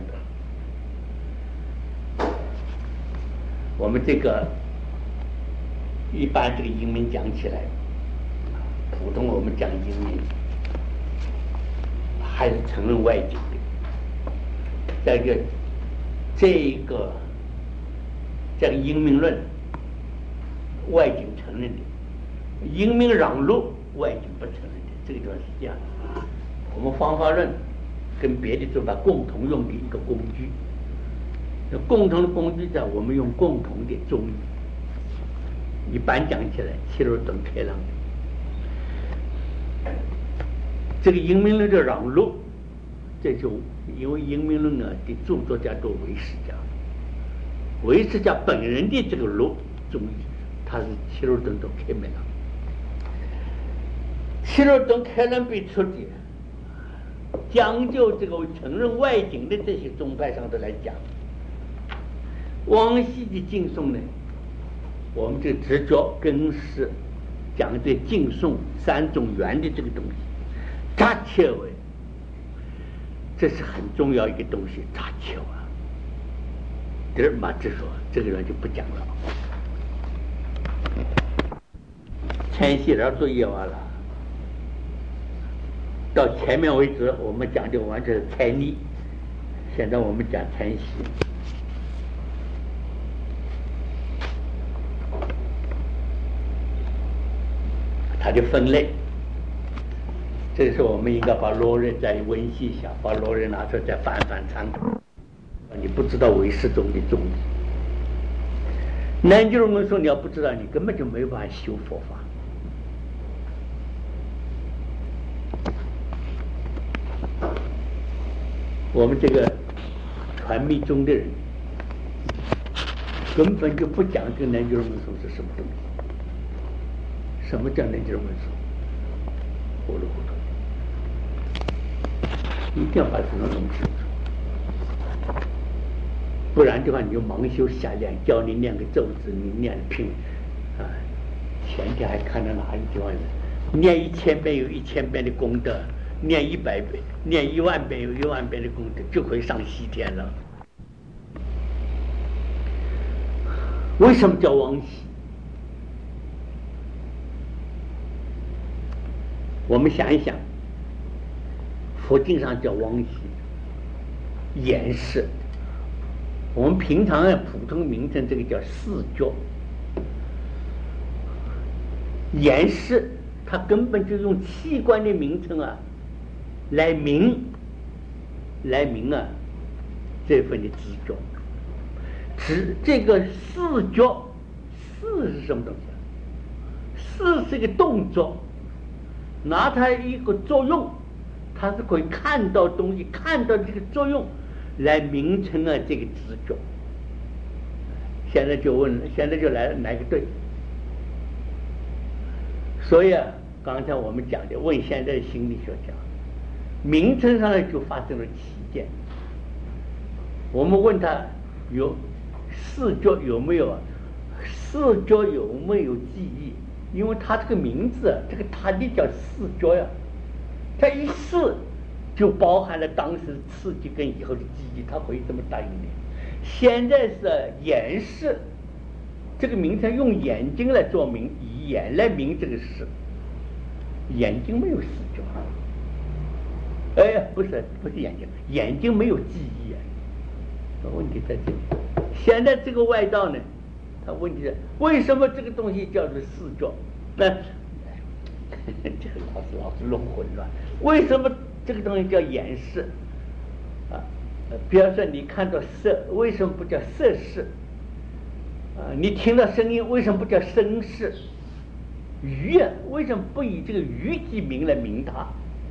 的。我们这个一般这个英文讲起来。普通我们讲英语还是承认外境的，这个这个这个英明论外境承认的，英明让路外境不承认的，这个就是这样的。我们方法论跟别的做法共同用的一个工具，共同的工具在我们用共同的中医，一般讲起来七六等开朗的。这个英明论的让路，这就因为英明论啊的著作家都唯识家，唯识家本人的这个路中医，他是七六等都开没了。七六等开能被出的，讲究这个承认外境的这些宗派上头来讲，往西的经诵呢，我们这直觉更是讲的经诵三种缘的这个东西。扎切为，这是很重要一个东西。扎切啊，这儿马之说，这个人就不讲了。前些人作业完了，到前面为止，我们讲的完全是猜逆，现在我们讲参习。它的分类。这时候我们应该把罗人再温习一下，把罗人拿出来再翻翻参考。你不知道唯识中的宗义，南极人说你要不知道，你根本就没办法修佛法。我们这个传密宗的人， 根本就不讲这个南极论述是什么东西。什么叫南极论述？糊里糊涂，一定要把这种弄清楚，不然的话你就盲修瞎练，教你念个咒字，你念拼啊！前天还看到哪一地方呢？念一千遍有一千遍的功德，念一百遍、念一万遍有一万遍的功德，就会上西天了。为什么叫往昔？我们想一想，佛经上叫往昔，演示。我们平常的普通名称，这个叫四觉。演示，它根本就用器官的名称啊，来明，来明啊，这份的知觉。知这个四觉，四是什么东西啊？四是一个动作。拿它一个作用，它是可以看到东西，看到这个作用来名称啊这个知觉。现在就问，现在就来哪个对？所以啊，刚才我们讲的问现在的心理学家，名称上就发生了起见。我们问他有视觉有没有啊？视觉有没有记忆？因为他这个名字，这个他的叫视觉呀，他一视就包含了当时刺激跟以后的记忆，他可以这么答应你。现在是眼视，这个名称用眼睛来做明，以眼来明这个视，眼睛没有视觉。哎呀，不是不是眼睛，眼睛没有记忆啊。问题在这里。现在这个外道呢？他问题是为什么这个东西叫做视觉？那这个老是老是弄混乱。为什么这个东西叫眼视？啊，比方说你看到色，为什么不叫色视？啊，你听到声音，为什么不叫声视？语啊，为什么不以这个语记名来名它？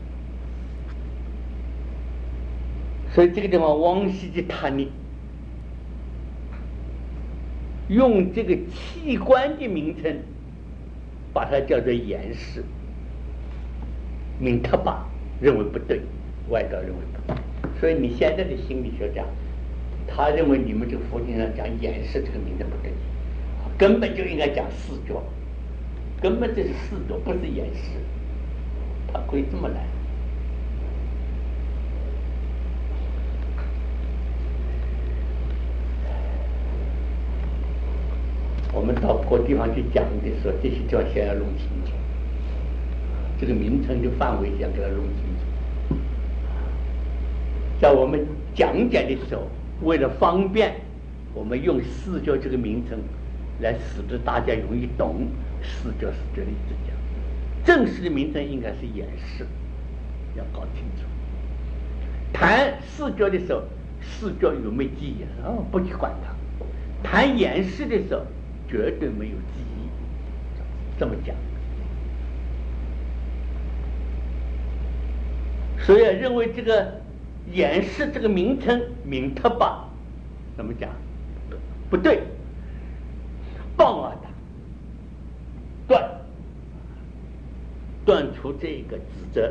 所以这个地方往昔的他呢，用这个器官的名称把它叫做眼视，明特巴认为不对，外道认为不对。所以你现在的心理学家，他认为你们这个佛经上讲眼视这个名字不对，根本就应该讲视觉，根本这是视觉，不是眼视，他可以这么来。我们到各地方去讲的时候，这些地方先要弄清楚，这个名称的范围要给它弄清楚。在我们讲解的时候，为了方便，我们用视觉这个名称来使得大家容易懂视觉视觉的意思讲。正式的名称应该是眼视，要搞清楚。谈视觉的时候，视觉有没有记忆？哦，不去管它。谈眼视的时候，绝对没有记忆，这么讲。所以认为这个眼视这个名称名特巴，怎么讲？不对，棒啊的断断除这个指责，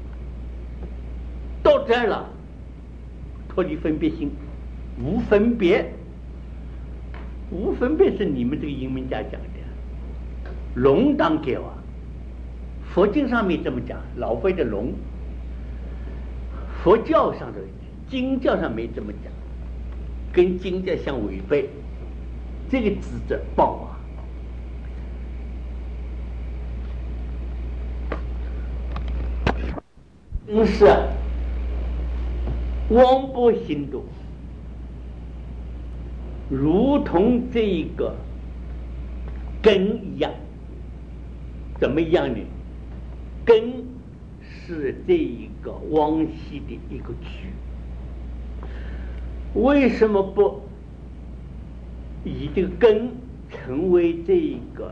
到这儿了，脱离分别心，无分别。无分别是你们这个英文家讲的，龙当给我，佛经上面这么讲，老费的龙，佛教上的经教上没这么讲，跟经教相违背，这个指责报啊，真是妄波心度。如同这一个根一样，怎么样呢？根是这一个往昔的一个局，为什么不以这个根成为这一个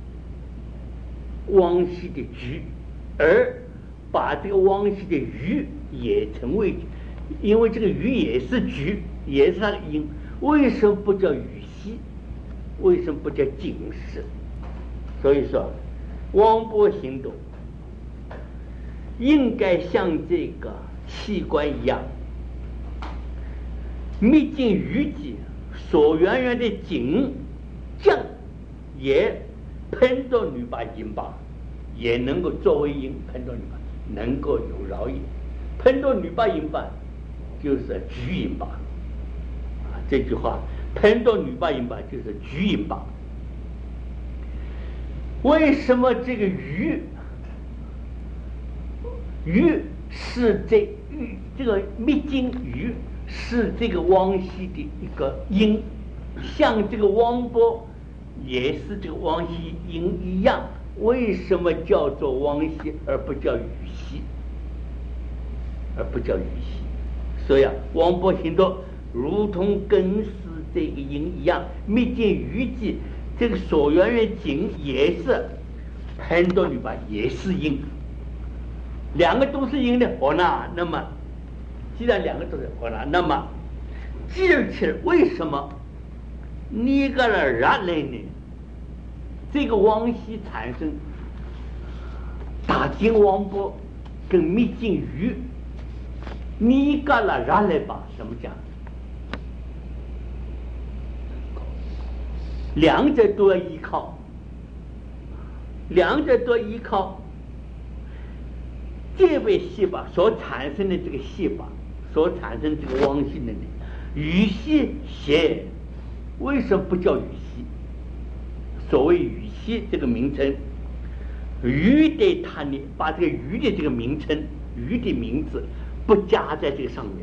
往昔的局，而把这个往昔的鱼也成为，因为这个鱼也是局，也是它的因。为什么不叫羽息？ 为什么不叫警示？所以说，王波行动应该像这个器官一样，密经于己，所圆圆的景将也喷着女把阴巴，也能够作为阴喷着女把，能够有饶也。喷着女把阴巴就是举阴巴啊，这句话喷着女把阴巴就是举阴巴。为什么这个鱼鱼是这鱼这个密经鱼是这个汪西的一个音，像这个汪波也是这个汪西音一样，为什么叫做汪西而不叫羽西，而不叫羽西？所以啊，汪波行动如同跟是这个音一样，密经于己，这个所缘缘景也是很多女吧，也是音，两个都是音的哦，那那么既然两个都是哦，那那么继而起来，为什么你个人然来呢？这个汪西产生打进汪波跟密经于，你个人然来吧？怎么讲？两者都要依靠，两者都要依靠这位细胞所产生的这个细胞所产生这个汪系能力。羽系邪，为什么不叫羽系？所谓羽系这个名称，鱼的它呢，把这个鱼的这个名称、鱼的名字不加在这个上面，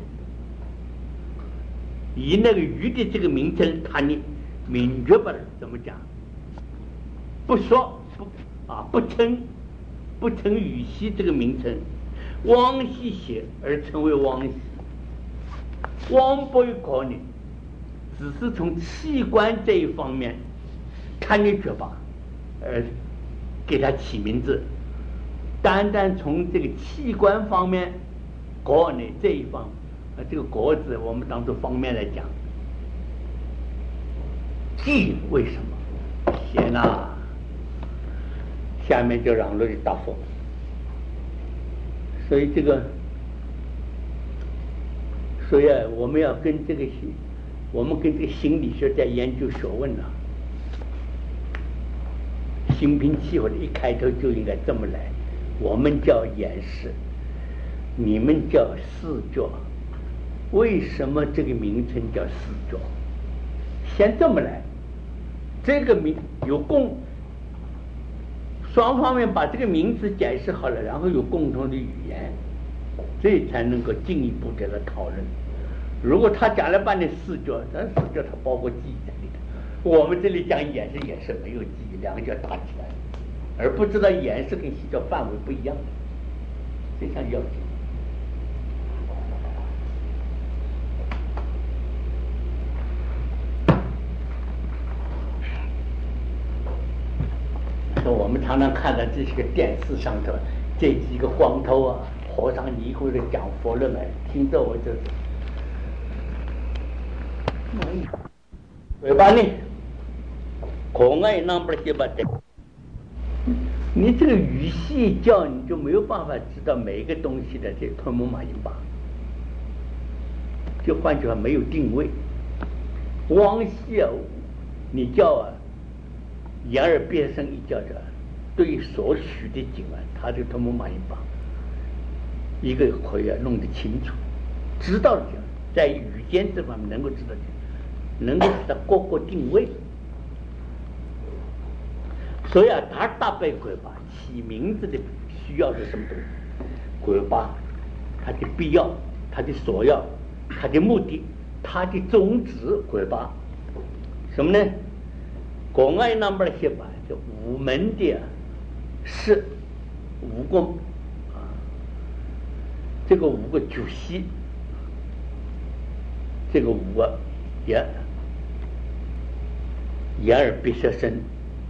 以那个鱼的这个名称，它呢明确把怎么讲？不说不啊，不称不称羽系这个名称，汪系邪而称为汪系。汪波一考呢，只是从器官这一方面看你觉吧，呃，给他起名字。单单从这个器官方面，国呢这一方，呃，这个国字我们当做方面来讲，忌为什么？写呢？下面就让路的答复。所以这个。所以啊，我们要跟这个心，我们跟这个心理学在研究学问呢、啊，心平气和的，一开头就应该这么来。我们叫演示，你们叫视觉。为什么这个名称叫视觉？先这么来，这个名有共，双方面把这个名字解释好了，然后有共同的语言。这才能够进一步的来讨论。如果他讲了半天视觉，但视觉它包括记忆在里头。我们这里讲眼是眼是没有记忆，两个就打起来，而不知道眼是跟细觉范围不一样的，这项要紧。说我们常常看到这些个电视上头这几个光头啊。和尚尼姑的讲佛论啊，听着我就是，尾巴呢，可爱那不些吧的。你这个语系教，你就没有办法知道每一个东西的这吞木马音吧。就换句话，没有定位。汪系啊，你叫啊，眼耳鼻舌身一叫着，对所许的景啊，它就吞木马音吧。一个可以弄得清楚，知道的，在语言这方面能够知道的，能够使它各个定位。所以啊，他大背鬼吧起名字的需要是什么东西？鬼吧，它的必要，它的所要，它的目的，它的宗旨，鬼吧，什么呢？国外那边些吧，就五门的是五个。这个五个主系，这个五个眼眼耳鼻舌身，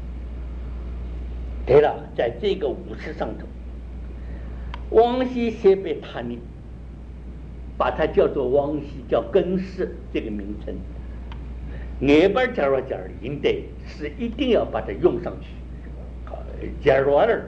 对了，在这个五识上头，汪系邪被他呢，把它叫做汪系，叫根识这个名称。 外边假如讲应得是一定要把它用上去。假如二，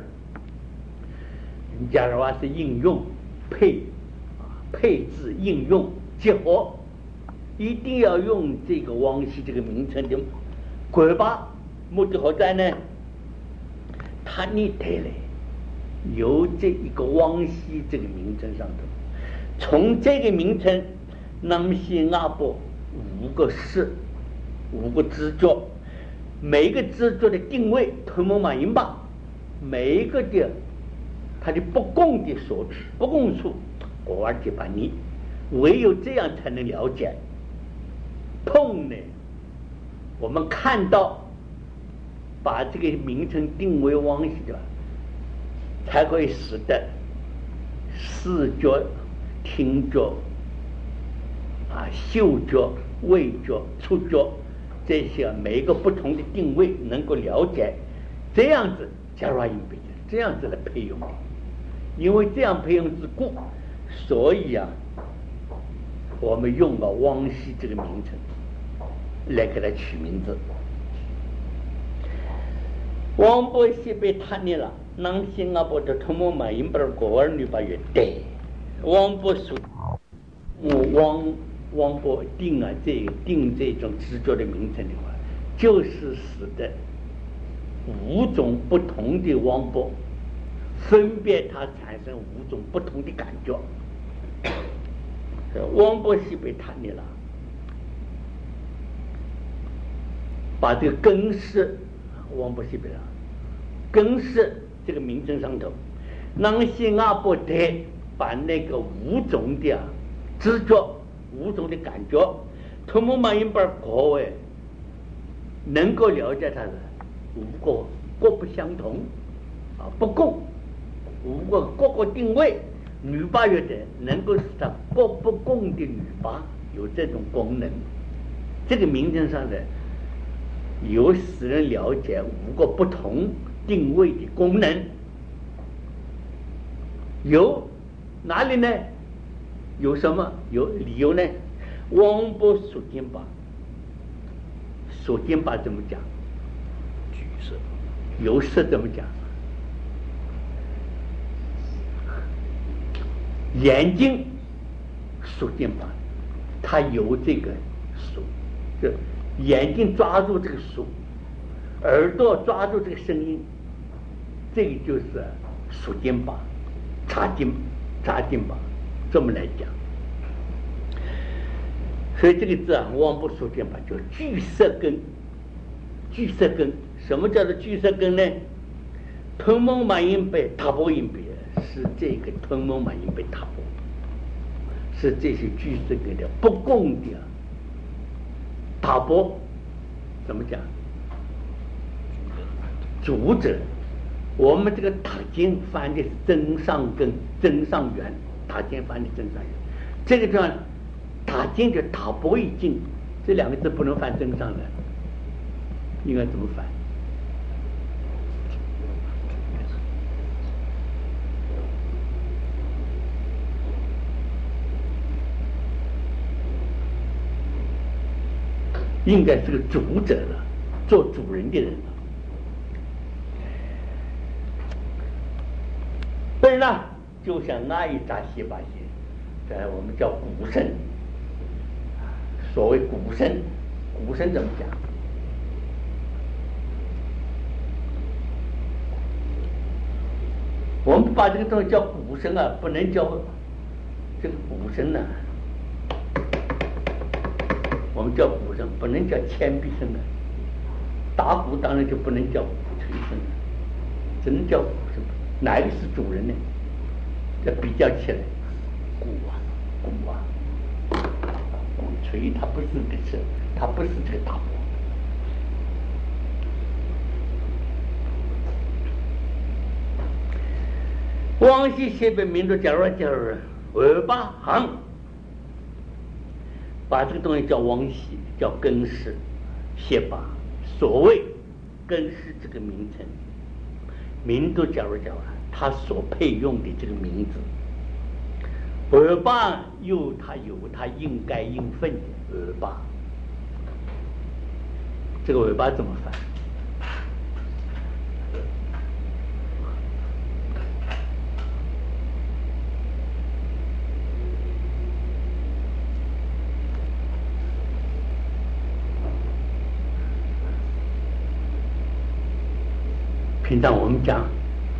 假如啊是应用配配置应用结合，一定要用这个汪西这个名称的鬼吧，目的何在呢？他你得嘞，由这一个汪西这个名称上头，从这个名称南西阿波五个事，五个知觉，每一个知觉的定位同盟满音吧，每一个的它的不共的所指不共处，我而且把你唯有这样才能了解。碰呢，我们看到把这个名称定为汪西的，才会使得视觉、听觉、啊嗅觉、味觉、触觉这些每一个不同的定位能够了解，这样子加入音配，这样子来配用的。因为这样配用之故，所以啊，我们用了汪西这个名称来给它取名字。汪波西被他念了，南新加坡的同盟满音本国儿女把也对，汪波属，我汪汪波定啊这定这种知觉的名称的话，就是使得五种不同的汪波分别它产生五种不同的感觉。汪波西被他念了，把这个根式汪波西贝拉根式这个名称上头，南西阿波德把那个五种的知觉、五种的感觉，同盟满音本国位能够了解它的五个各不相同啊，不共，五个各个定位，女八乐的能够使它各不共的女八有这种功能。这个名称上的有使人了解五个不同定位的功能，有哪里呢？有什么有理由呢？汪波属金巴，属金巴怎么讲？ 橘色。 有色怎么讲？眼睛属金巴，它有这个属，就眼睛抓住这个属，耳朵抓住这个声音，这个就是属金巴，察金察金巴，这么来讲。所以这个字啊，汪波属金巴叫聚色根。聚色根，什么叫做聚色根呢？吞蒙满音被塔波音别是这个吞蒙满音被塔波，是这些聚色根的不共的塔波。怎么讲？主者，我们这个塔经翻的是真上根、真上缘，塔经翻的真上缘。这个地方塔经的塔波一经，这两个字不能翻真上的，应该怎么翻？应该是个主者了，做主人的人了。所以呢，就像那一扎西巴西，在我们叫古生，所谓古生，古生怎么讲？我们把这个东西叫古生啊，不能叫这个古生呢、啊。我们叫鼓声，不能叫铅笔声的。打鼓当然就不能叫鼓吹声了，只能叫鼓声。哪一个是主人呢？这比较起来，鼓啊，鼓啊，鼓吹它不是这个声，它不是这个打鼓。汪西西北民族假如叫二八行。把这个东西叫汪西，叫根式，先把所谓根式这个名称，民族假如讲啊，他所配用的这个名字，二八有他有他应该应分的二八， 这个尾巴怎么翻？平常我们讲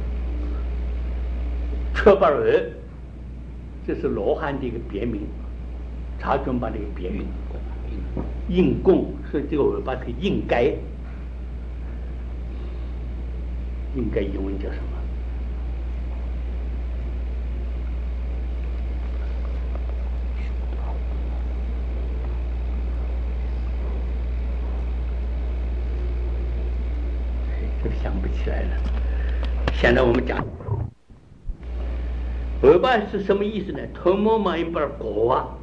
车把儿，这是罗汉的一个别名，查准把这个别名应供，所以这个尾巴是个应该，应该英文叫什么？这个想不起来了。现在我们讲尾巴是什么意思呢？头目马音巴果啊，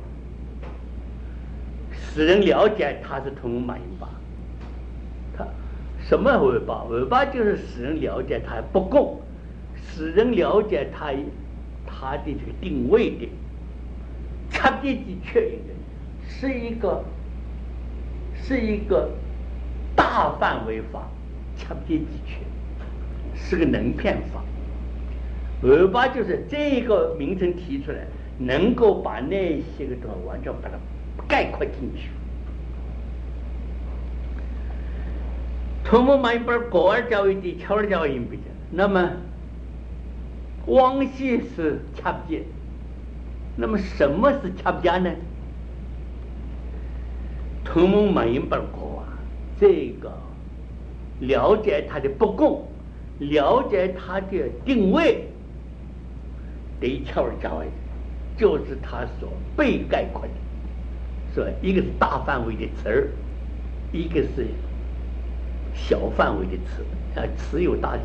使人了解它是头目马音巴。它什么尾巴？尾巴就是使人了解它不共，使人了解它它的这个定位的。插接的确应该是一个是一个大范围法，插接的确是个能片法。尾巴就是这个名称提出来，能够把那些个东西完全把它概括进去。头目马音巴果儿教育的巧儿教育比较，那么汪系是插接，那么什么是插接呢？头目马音巴果啊，这个了解它的不共，了解它的定位。对巧儿教育就是他所被概括的，是吧？一个是大范围的词儿，一个是小范围的词，啊，词有大小。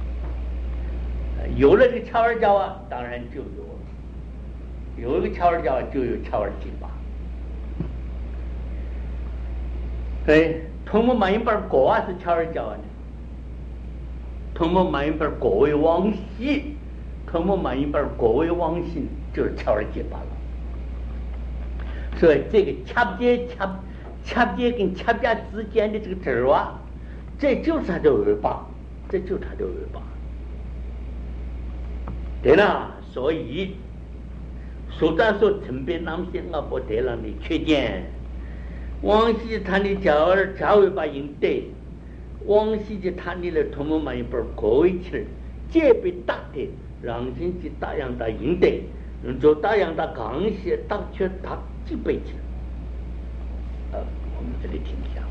有了这个巧儿教啊，当然就有，有一个巧儿教就有巧儿经吧。哎，同目马音巴果啊是巧儿教呢，同目马音巴果为汪系。同目马音巴果为汪系就是巧儿结巴了，所以这个掐接掐掐接跟掐接之间的这个字儿啊，这就是它的尾巴，这就是它的尾巴。对了，所以苏大说陈边南些阿伯对了的缺点，汪系他的脚儿脚尾巴应对，汪系的他的了同目马音巴果为气儿，这被大的。让人去大样的应对，做大样的刚些，大却大几辈子。呃，我们这里听一下。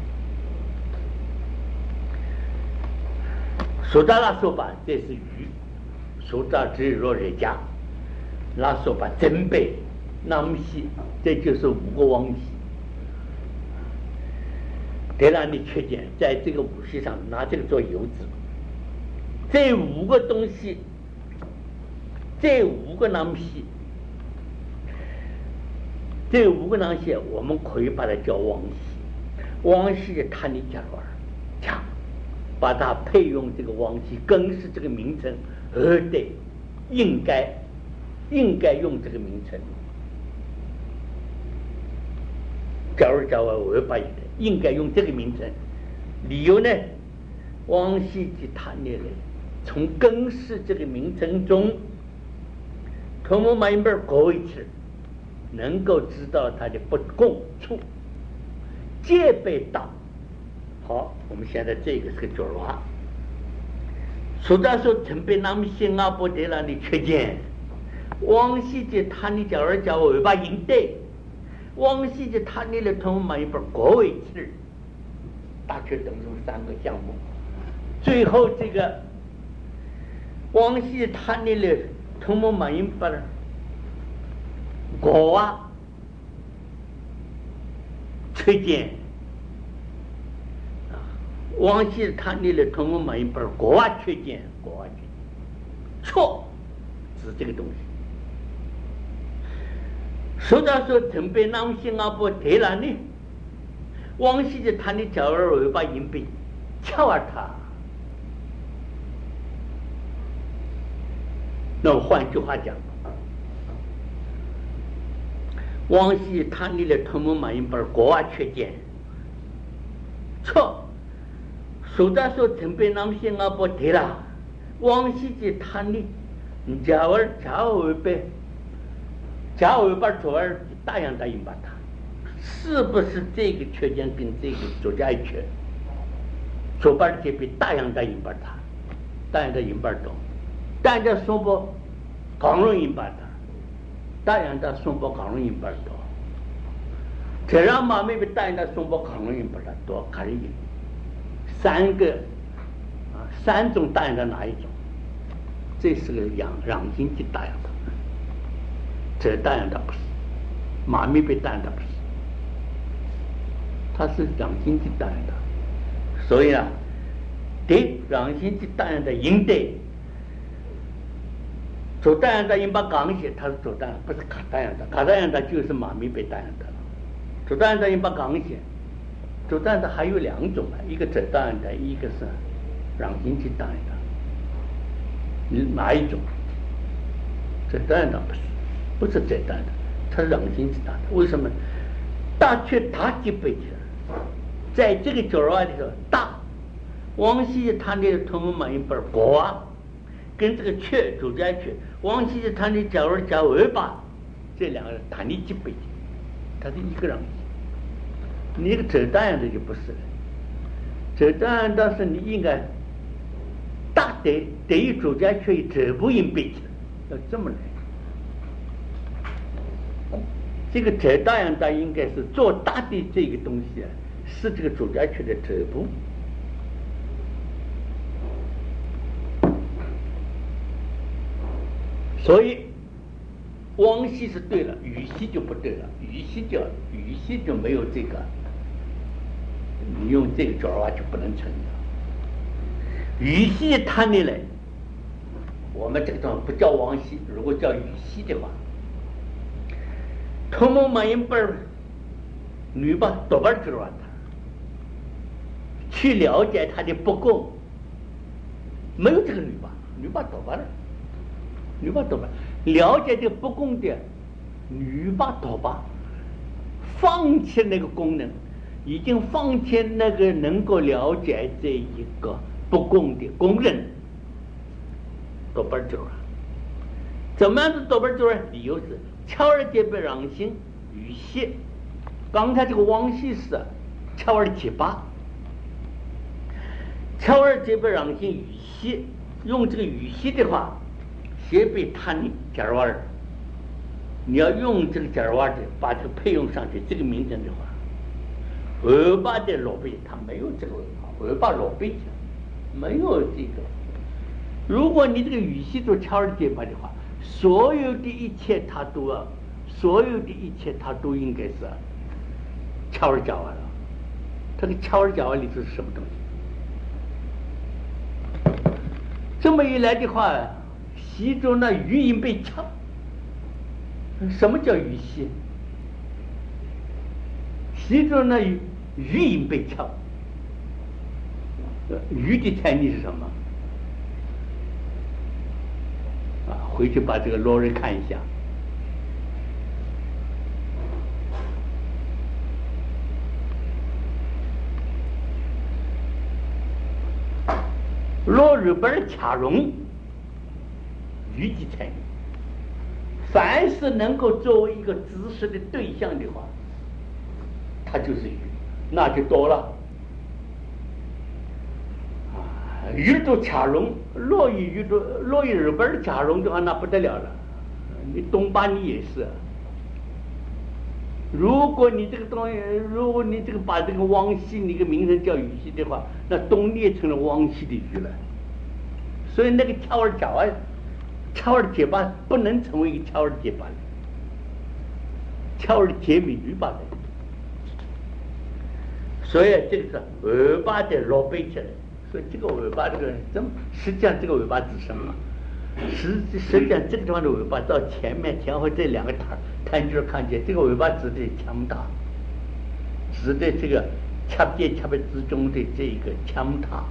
苏大那说法，这是鱼，苏大只若人家，那说法真背，那么西，这就是五个王系。对了，你缺点在这个武器上拿这个做游子，这五个东西。这五个囊系，这五个囊系，我们可以把它叫汪系。汪系它的讲法，讲把它配用这个汪系，更是这个名称，而对，应该应该用这个名称。假如讲我我把应该用这个名称，理由呢？汪系的它呢，从更是这个名称中。同目马音巴果一次，能够知道它的不共处，戒备大。好，我们现在这个是个角儿话。苏大说陈边那么些阿伯得了的缺点，汪系的他的叫儿叫尾巴应对，汪系的他的了同目马音巴果一次，大概等出三个项目。最后这个汪系他的了。同目马音巴果啊，推荐啊，汪系他那了同目马音巴果啊，推荐果啊，错，指这个东西。说到说陈边南些阿伯对了呢，汪系的他的脚儿尾巴银币，瞧啊他。那么换句话讲，汪系他那了同目马音巴果啊缺见，错苏大说陈北南县啊不对了，王羲之他呢，家儿家尾呗，家尾巴左儿大洋大印巴他，是不是这个缺点跟这个作家一缺？左边这边大洋大印巴他，大洋大印巴多，大家说不广东印巴他，大洋大说不广东印巴多，这样嘛没被大洋大说不广东印巴他多可以。三个啊，三种大洋的哪一种？这是个养养心的大洋的，这大洋的不是，马咪被大洋的不是，它是养心的大洋的，所以啊，对养心的大洋的应对，做大洋的应把港写，它是做大洋，不是卡大洋的，卡大洋的就是马咪被大洋的了，做大洋的应把港写。走蛋的还有两种啊，一个走蛋的，一个是让经济蛋的。你哪一种？走蛋的不是，不是走蛋的，它是让经济蛋的。为什么？大缺大几倍去了，在这个角儿里头，大王羲之他的同门满一本国啊，跟这个缺主家缺，王羲之他的角儿角尾巴，这两个弹力几倍，它是一个让经。你这个走大洋的就不是了，走大洋但是你应该大得得于主家却走不应背起来，要这么来。这个走大洋的应该是做大的这个东西啊，是这个主家却的走步。所以王羲是对了，禹锡就不对了，禹锡就禹锡就没有这个。你用这个角儿就不能成的。禹锡他呢来，我们这个地方不叫王羲，如果叫禹锡的话，同盟满一辈儿女吧多半知道他，去了解他的不公，没有这个女吧，女吧多半，女吧多半了解这个不公的女吧多半，放弃那个功能。已经放弃那个能够了解这一个不公的公人，多半就了。怎么样子多半就了？理由是乔尔杰被让心禹锡，刚才这个王羲是乔尔杰巴，乔尔杰被让心禹锡，用这个禹锡的话，写被他的假儿娃，你要用这个假儿娃的把这个配用上去，这个名称的话。尾巴的罗贝，它没有这个尾巴，尾巴罗贝没有这个。如果你这个语系做乔尔结巴的话，所有的一切它都要，所有的一切它都应该是乔尔加瓦了。这个乔尔加瓦里头是什么东西？这么一来的话，西中那语音被敲。什么叫语系？西中那语语音被敲。语的前提是什么？啊，回去把这个罗瑞看一下。罗日本恰容语的前提，凡是能够作为一个知识的对象的话，它就是语，那就多了。语都恰容，洛语语都洛语日本恰容的话，那不得了了。你东巴你也是。如果你这个东西，如果你这个把这个汪西你个名称叫语系的话，那东列成了汪西的语了。所以那个乔尔角啊，乔尔结巴不能成为一个乔尔结巴的，乔尔结米语巴的。所以这个是尾巴的罗背起来。所以这个尾巴这个怎么？实际上这个尾巴指什么？实实际上这个地方的尾巴到前面前后这两个塔摊就是看见这个尾巴指的强塔，指的这个掐边掐边之中的这个强塔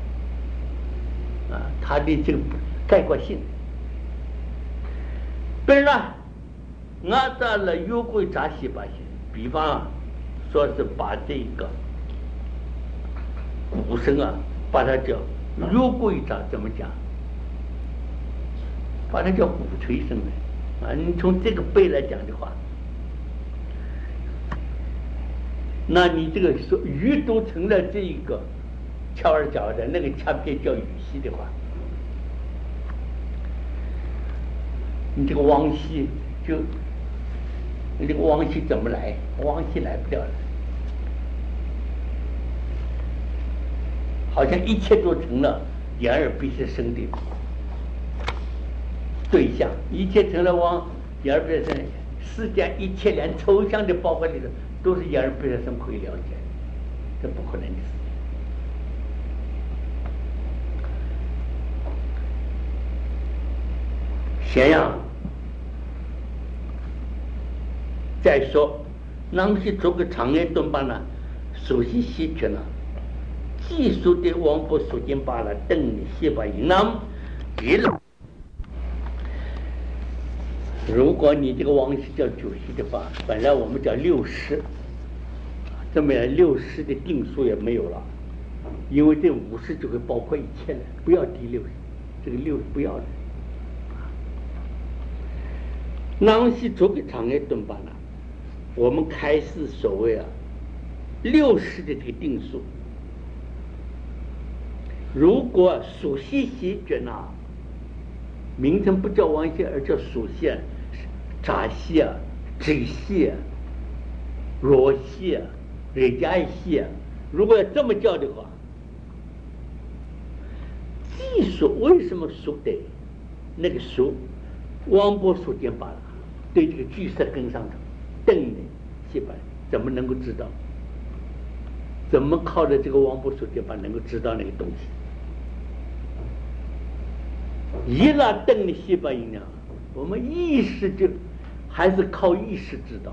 啊，它的这个概括性。本来俺到了有归扎西巴些，比方说是把这个古生啊把它叫，如果一张怎么讲？把它叫鼓吹声来啊！你从这个背来讲的话，那你这个说鱼都成了这一个翘二角的那个恰片叫语系的话，你这个汪系就你这个汪系怎么来？汪系来不了了，好像一切都成了眼耳鼻舌身的对象，一切成了往眼耳鼻舌身，世间一切连抽象的包括里头都是眼耳鼻舌身可以了解，这不可能的事情。咸阳再说，那些做个长夜顿巴呢，熟悉西去了，技术的王博属金巴了，等你西巴营囊一了。如果你这个王系叫九系的话，本来我们叫六十，这么六十的定数也没有了，因为这五十就会包括一切了，不要第六十，这个六不要了。那些做个长夜顿巴呢？我们开始所谓啊六十的这个定数，如果属系席卷啊，名称不叫王系，而叫属系、杂系啊、直系啊、弱系啊、人家系啊，如果要这么叫的话，技术为什么属的那个属王波属间罢了，对这个句式跟上头。瞪的西班怎么能够知道？怎么靠着这个王不属地方能够知道那个东西？一拉瞪的西班牙，我们意识就还是靠意识知道。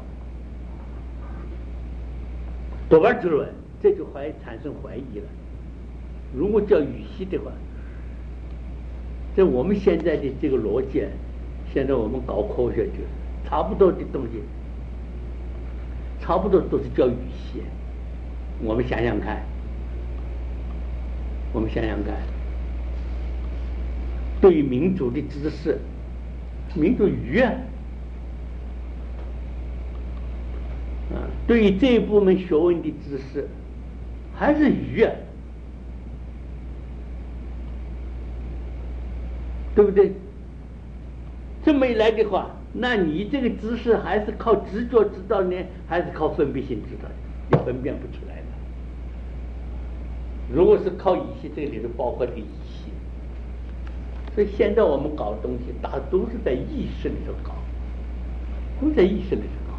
多半之论，这就怀产生怀疑了。如果叫语系的话，在我们现在的这个逻辑，现在我们搞科学就差不多的东西。差不多都是叫语系，我们想想看，我们想想看，对于民主的知识，民主语啊，啊，对于这一部分学问的知识，还是语啊，对不对？这么一来的话，那你这个知识还是靠直觉知道呢，还是靠分别心知道？你分辨不出来的。如果是靠语系，这里头包括这个语系，所以现在我们搞东西，大都是在意识里头搞，都在意识里头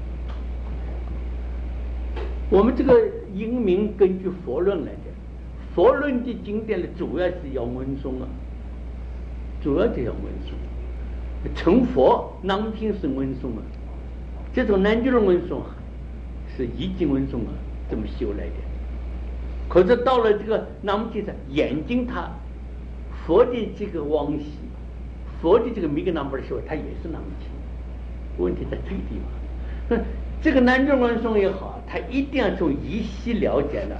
搞。我们这个英明根据佛论来的，佛论的经典的主要是要文颂啊，主要就要文颂。成佛南经是文颂啊，这种南经的文颂是易经文颂啊，这么修来的。可是到了这个南经上，眼睛它佛的这个往昔，佛的这个米格南巴的时候，它也是南经。问题在这个地方，这个南经文颂也好，它一定要从依系了解了，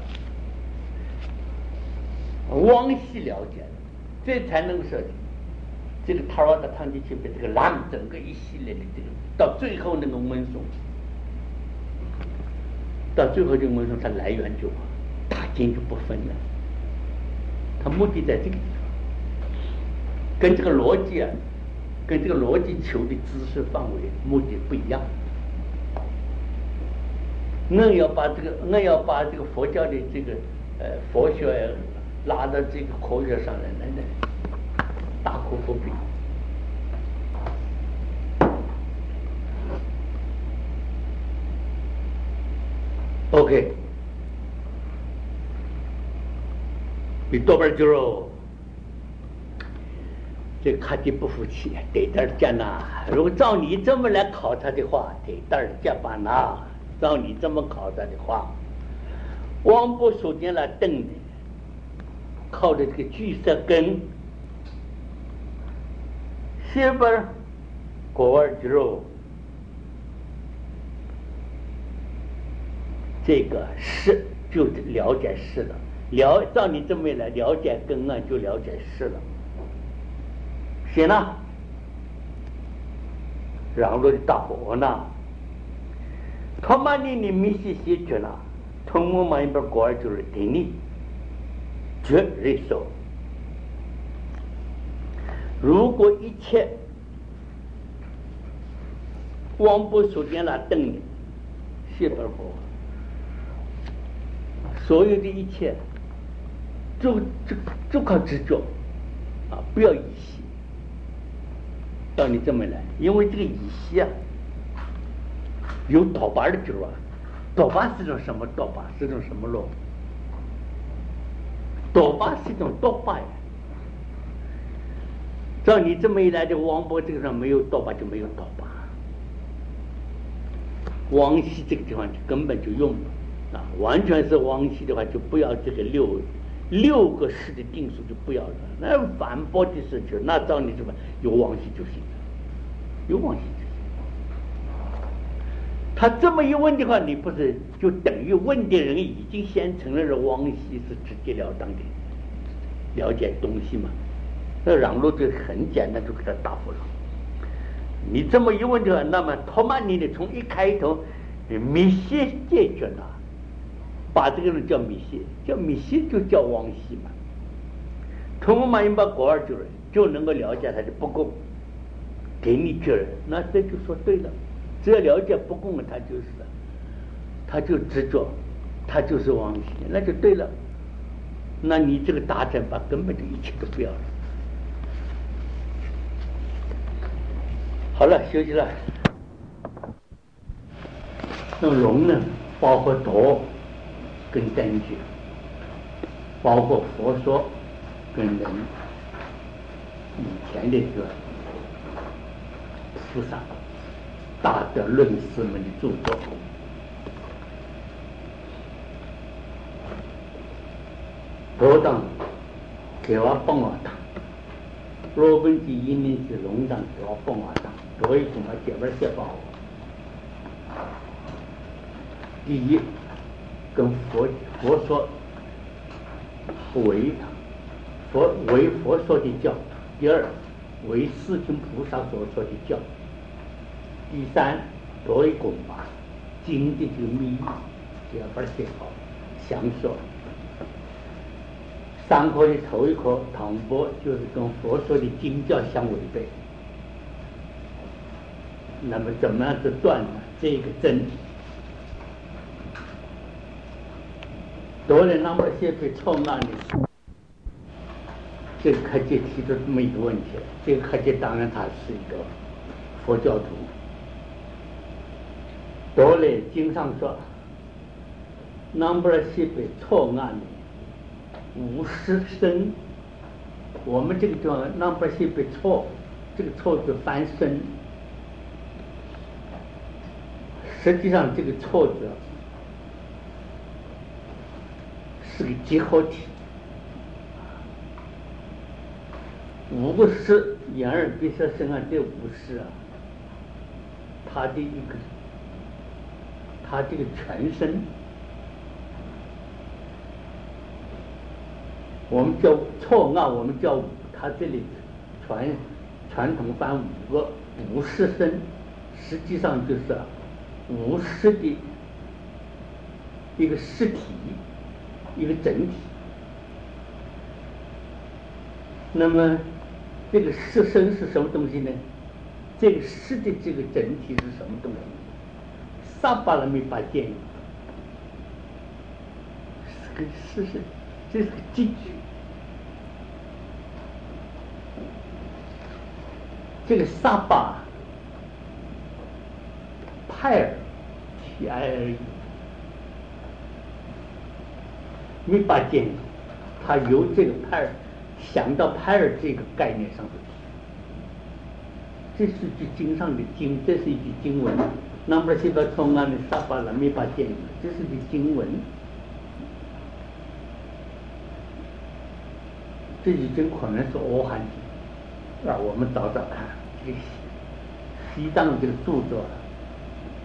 往昔了解了，这才能说这个塔瓦的汤吉前面这个蓝整个一系列的这个，到最后那个文颂，到最后这个文颂它来源就大经就不分了，它目的在这个地方，跟这个逻辑啊，跟这个逻辑求的知识范围目的不一样。硬要把这个硬要把这个佛教的这个呃佛学拉到这个科学上来，那那。大可不必。OK， 你多半就喽，这看的不服气，得点讲呐。如果照你这么来考察的话，得点讲吧呐。照你这么考察的话，王博首先来瞪的，靠着这个句式根。西边国二之肉，这个是就了解是的， 了，照你这么一来了解根啊，就了解事了。行了，然后就大火呢，他妈你你没些些觉了，通过嘛一边过来就是听你，绝对说，如果一切王不书店来等你，写本过，所有的一切就就就靠执着啊，不要依稀。照你这么来，因为这个依稀啊，有倒把的劲儿啊，倒把是种什么倒把？是种什么路？倒把是一种倒把呀。照你这么一来，这王波这个上没有倒把就没有倒把，王羲这个地方就根本就用了啊，完全是王羲的话就不要这个六六个式的定数就不要了，那反驳的事情，那照你这么有王羲就行了，有王羲就行。他这么一问的话，你不是就等于问的人已经先承认了王羲是直截了当的了解东西嘛？那让路就很简单就给他答复了。你这么一问的话，那么托曼尼的从一开头米歇解决了，把这个人叫米歇，叫米歇就叫王羲嘛。通过嘛一把国二就人就能够了解他的不公，给你确认，那这就说对了。只要了解不公了，他就是了，他就执着，他就是王羲，那就对了。那你这个大乘法根本就一切都不要了。好了，休息了。那龙呢，包括陀跟根据，包括佛说跟人以前的这个菩萨大德论师们的著作，陀当给我帮我打，罗本基一年是龙当给我帮我打。所以什么这边写报，第一跟佛佛说为佛为佛说的教，第二为释尊菩萨所说的教，第三多一共把经的这个秘密这边写好详说。三科的头一科唐波就是跟佛说的经教相违背。那么怎么样子断呢？这个真多人那么些被错案的，这个科技提出这么一个问题，这个科技当然他是一个佛教徒。多人经上说，那么些被错案的无师生，我们这个叫那么些被错，这个错字翻身。实际上这个错字是个结合体，五个识眼耳鼻舌身啊，这五识啊，它的一个它这个全身，我们叫错案，我们叫它这里传传统翻五个五识身，实际上就是啊无识的一个实体，一个整体。那么这个识身是什么东西呢？这个识的这个整体是什么东西？萨巴拉米巴建议，这个识是这是个积聚，这个萨巴派尔 T I R E 没把建议，他由这个派尔想到派尔这个概念上去，这是句经上的经，这是一句经文。那么现在从那里萨巴拉没把建议，这是句经文。这已经可能是阿含经啊，我们找找看这个西藏这个著作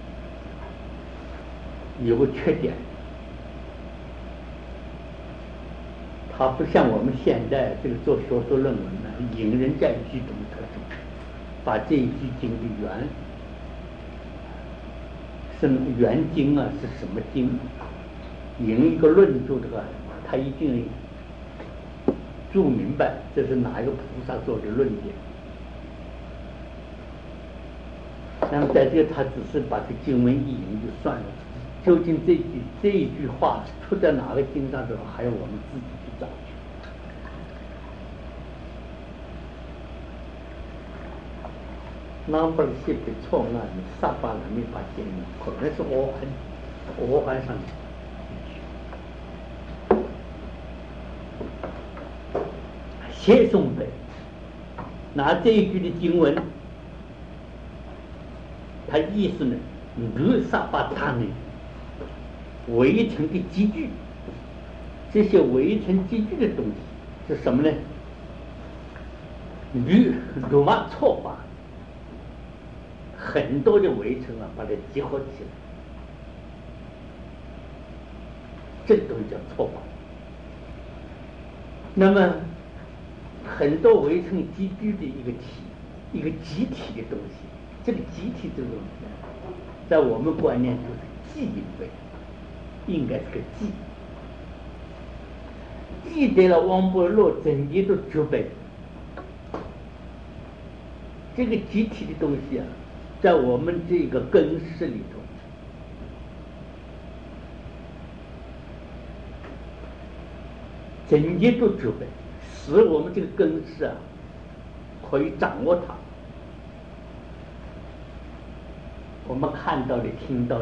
有个缺点， 它不像我们现在这个做学术论文呢，引人家几种特征，把这一句经的原是原经啊是什么经，引一个论著的话，他一定注明白这是哪一个菩萨做的论点。那么在这他只是把这经文一引就算了，究竟这句这一句话出在哪个经上的话，还要我们自己去找去。那不是写的错那你沙巴人没发现呢，可能是我环我环上的。写诵本拿这一句的经文，它意思呢，如沙巴他呢围成的集句，这些围成集句的东西是什么呢？如罗马错法，很多的围城啊，把它集合起来，这个东西叫错法。那么很多围城集聚的一个体，一个集体的东西，这个集体这个东西呢，在我们观念就是记忆位，应该是个记，记得了王伯洛整节都准备。这个集体的东西啊，在我们这个根式里头，整节都准备，使我们这个根式啊可以掌握它。我们看到的、听到的，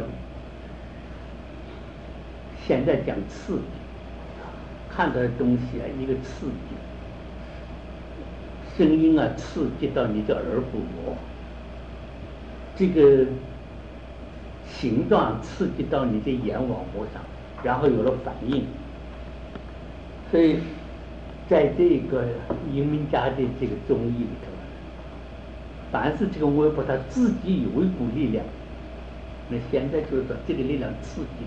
现在讲刺激，看到的东西啊，一个刺激。声音啊，刺激到你的耳鼓膜，这个形状刺激到你的眼网膜上，然后有了反应。所以，在这个移民家的这个中医里头，凡是这个微波它自己有一股力量，那现在就是说这个力量刺激，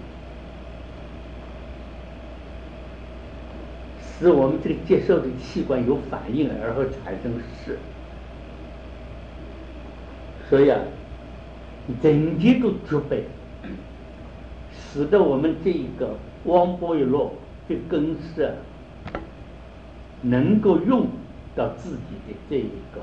使我们这个接受的器官有反应，而后产生事。所以啊，整节都具备，使得我们这个汪波一落的根式啊，能够用到自己的这一个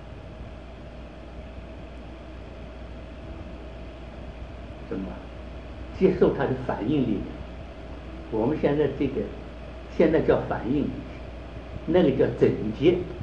什么，接受它的反应力量。我们现在这个。现在叫反应，那个叫整节。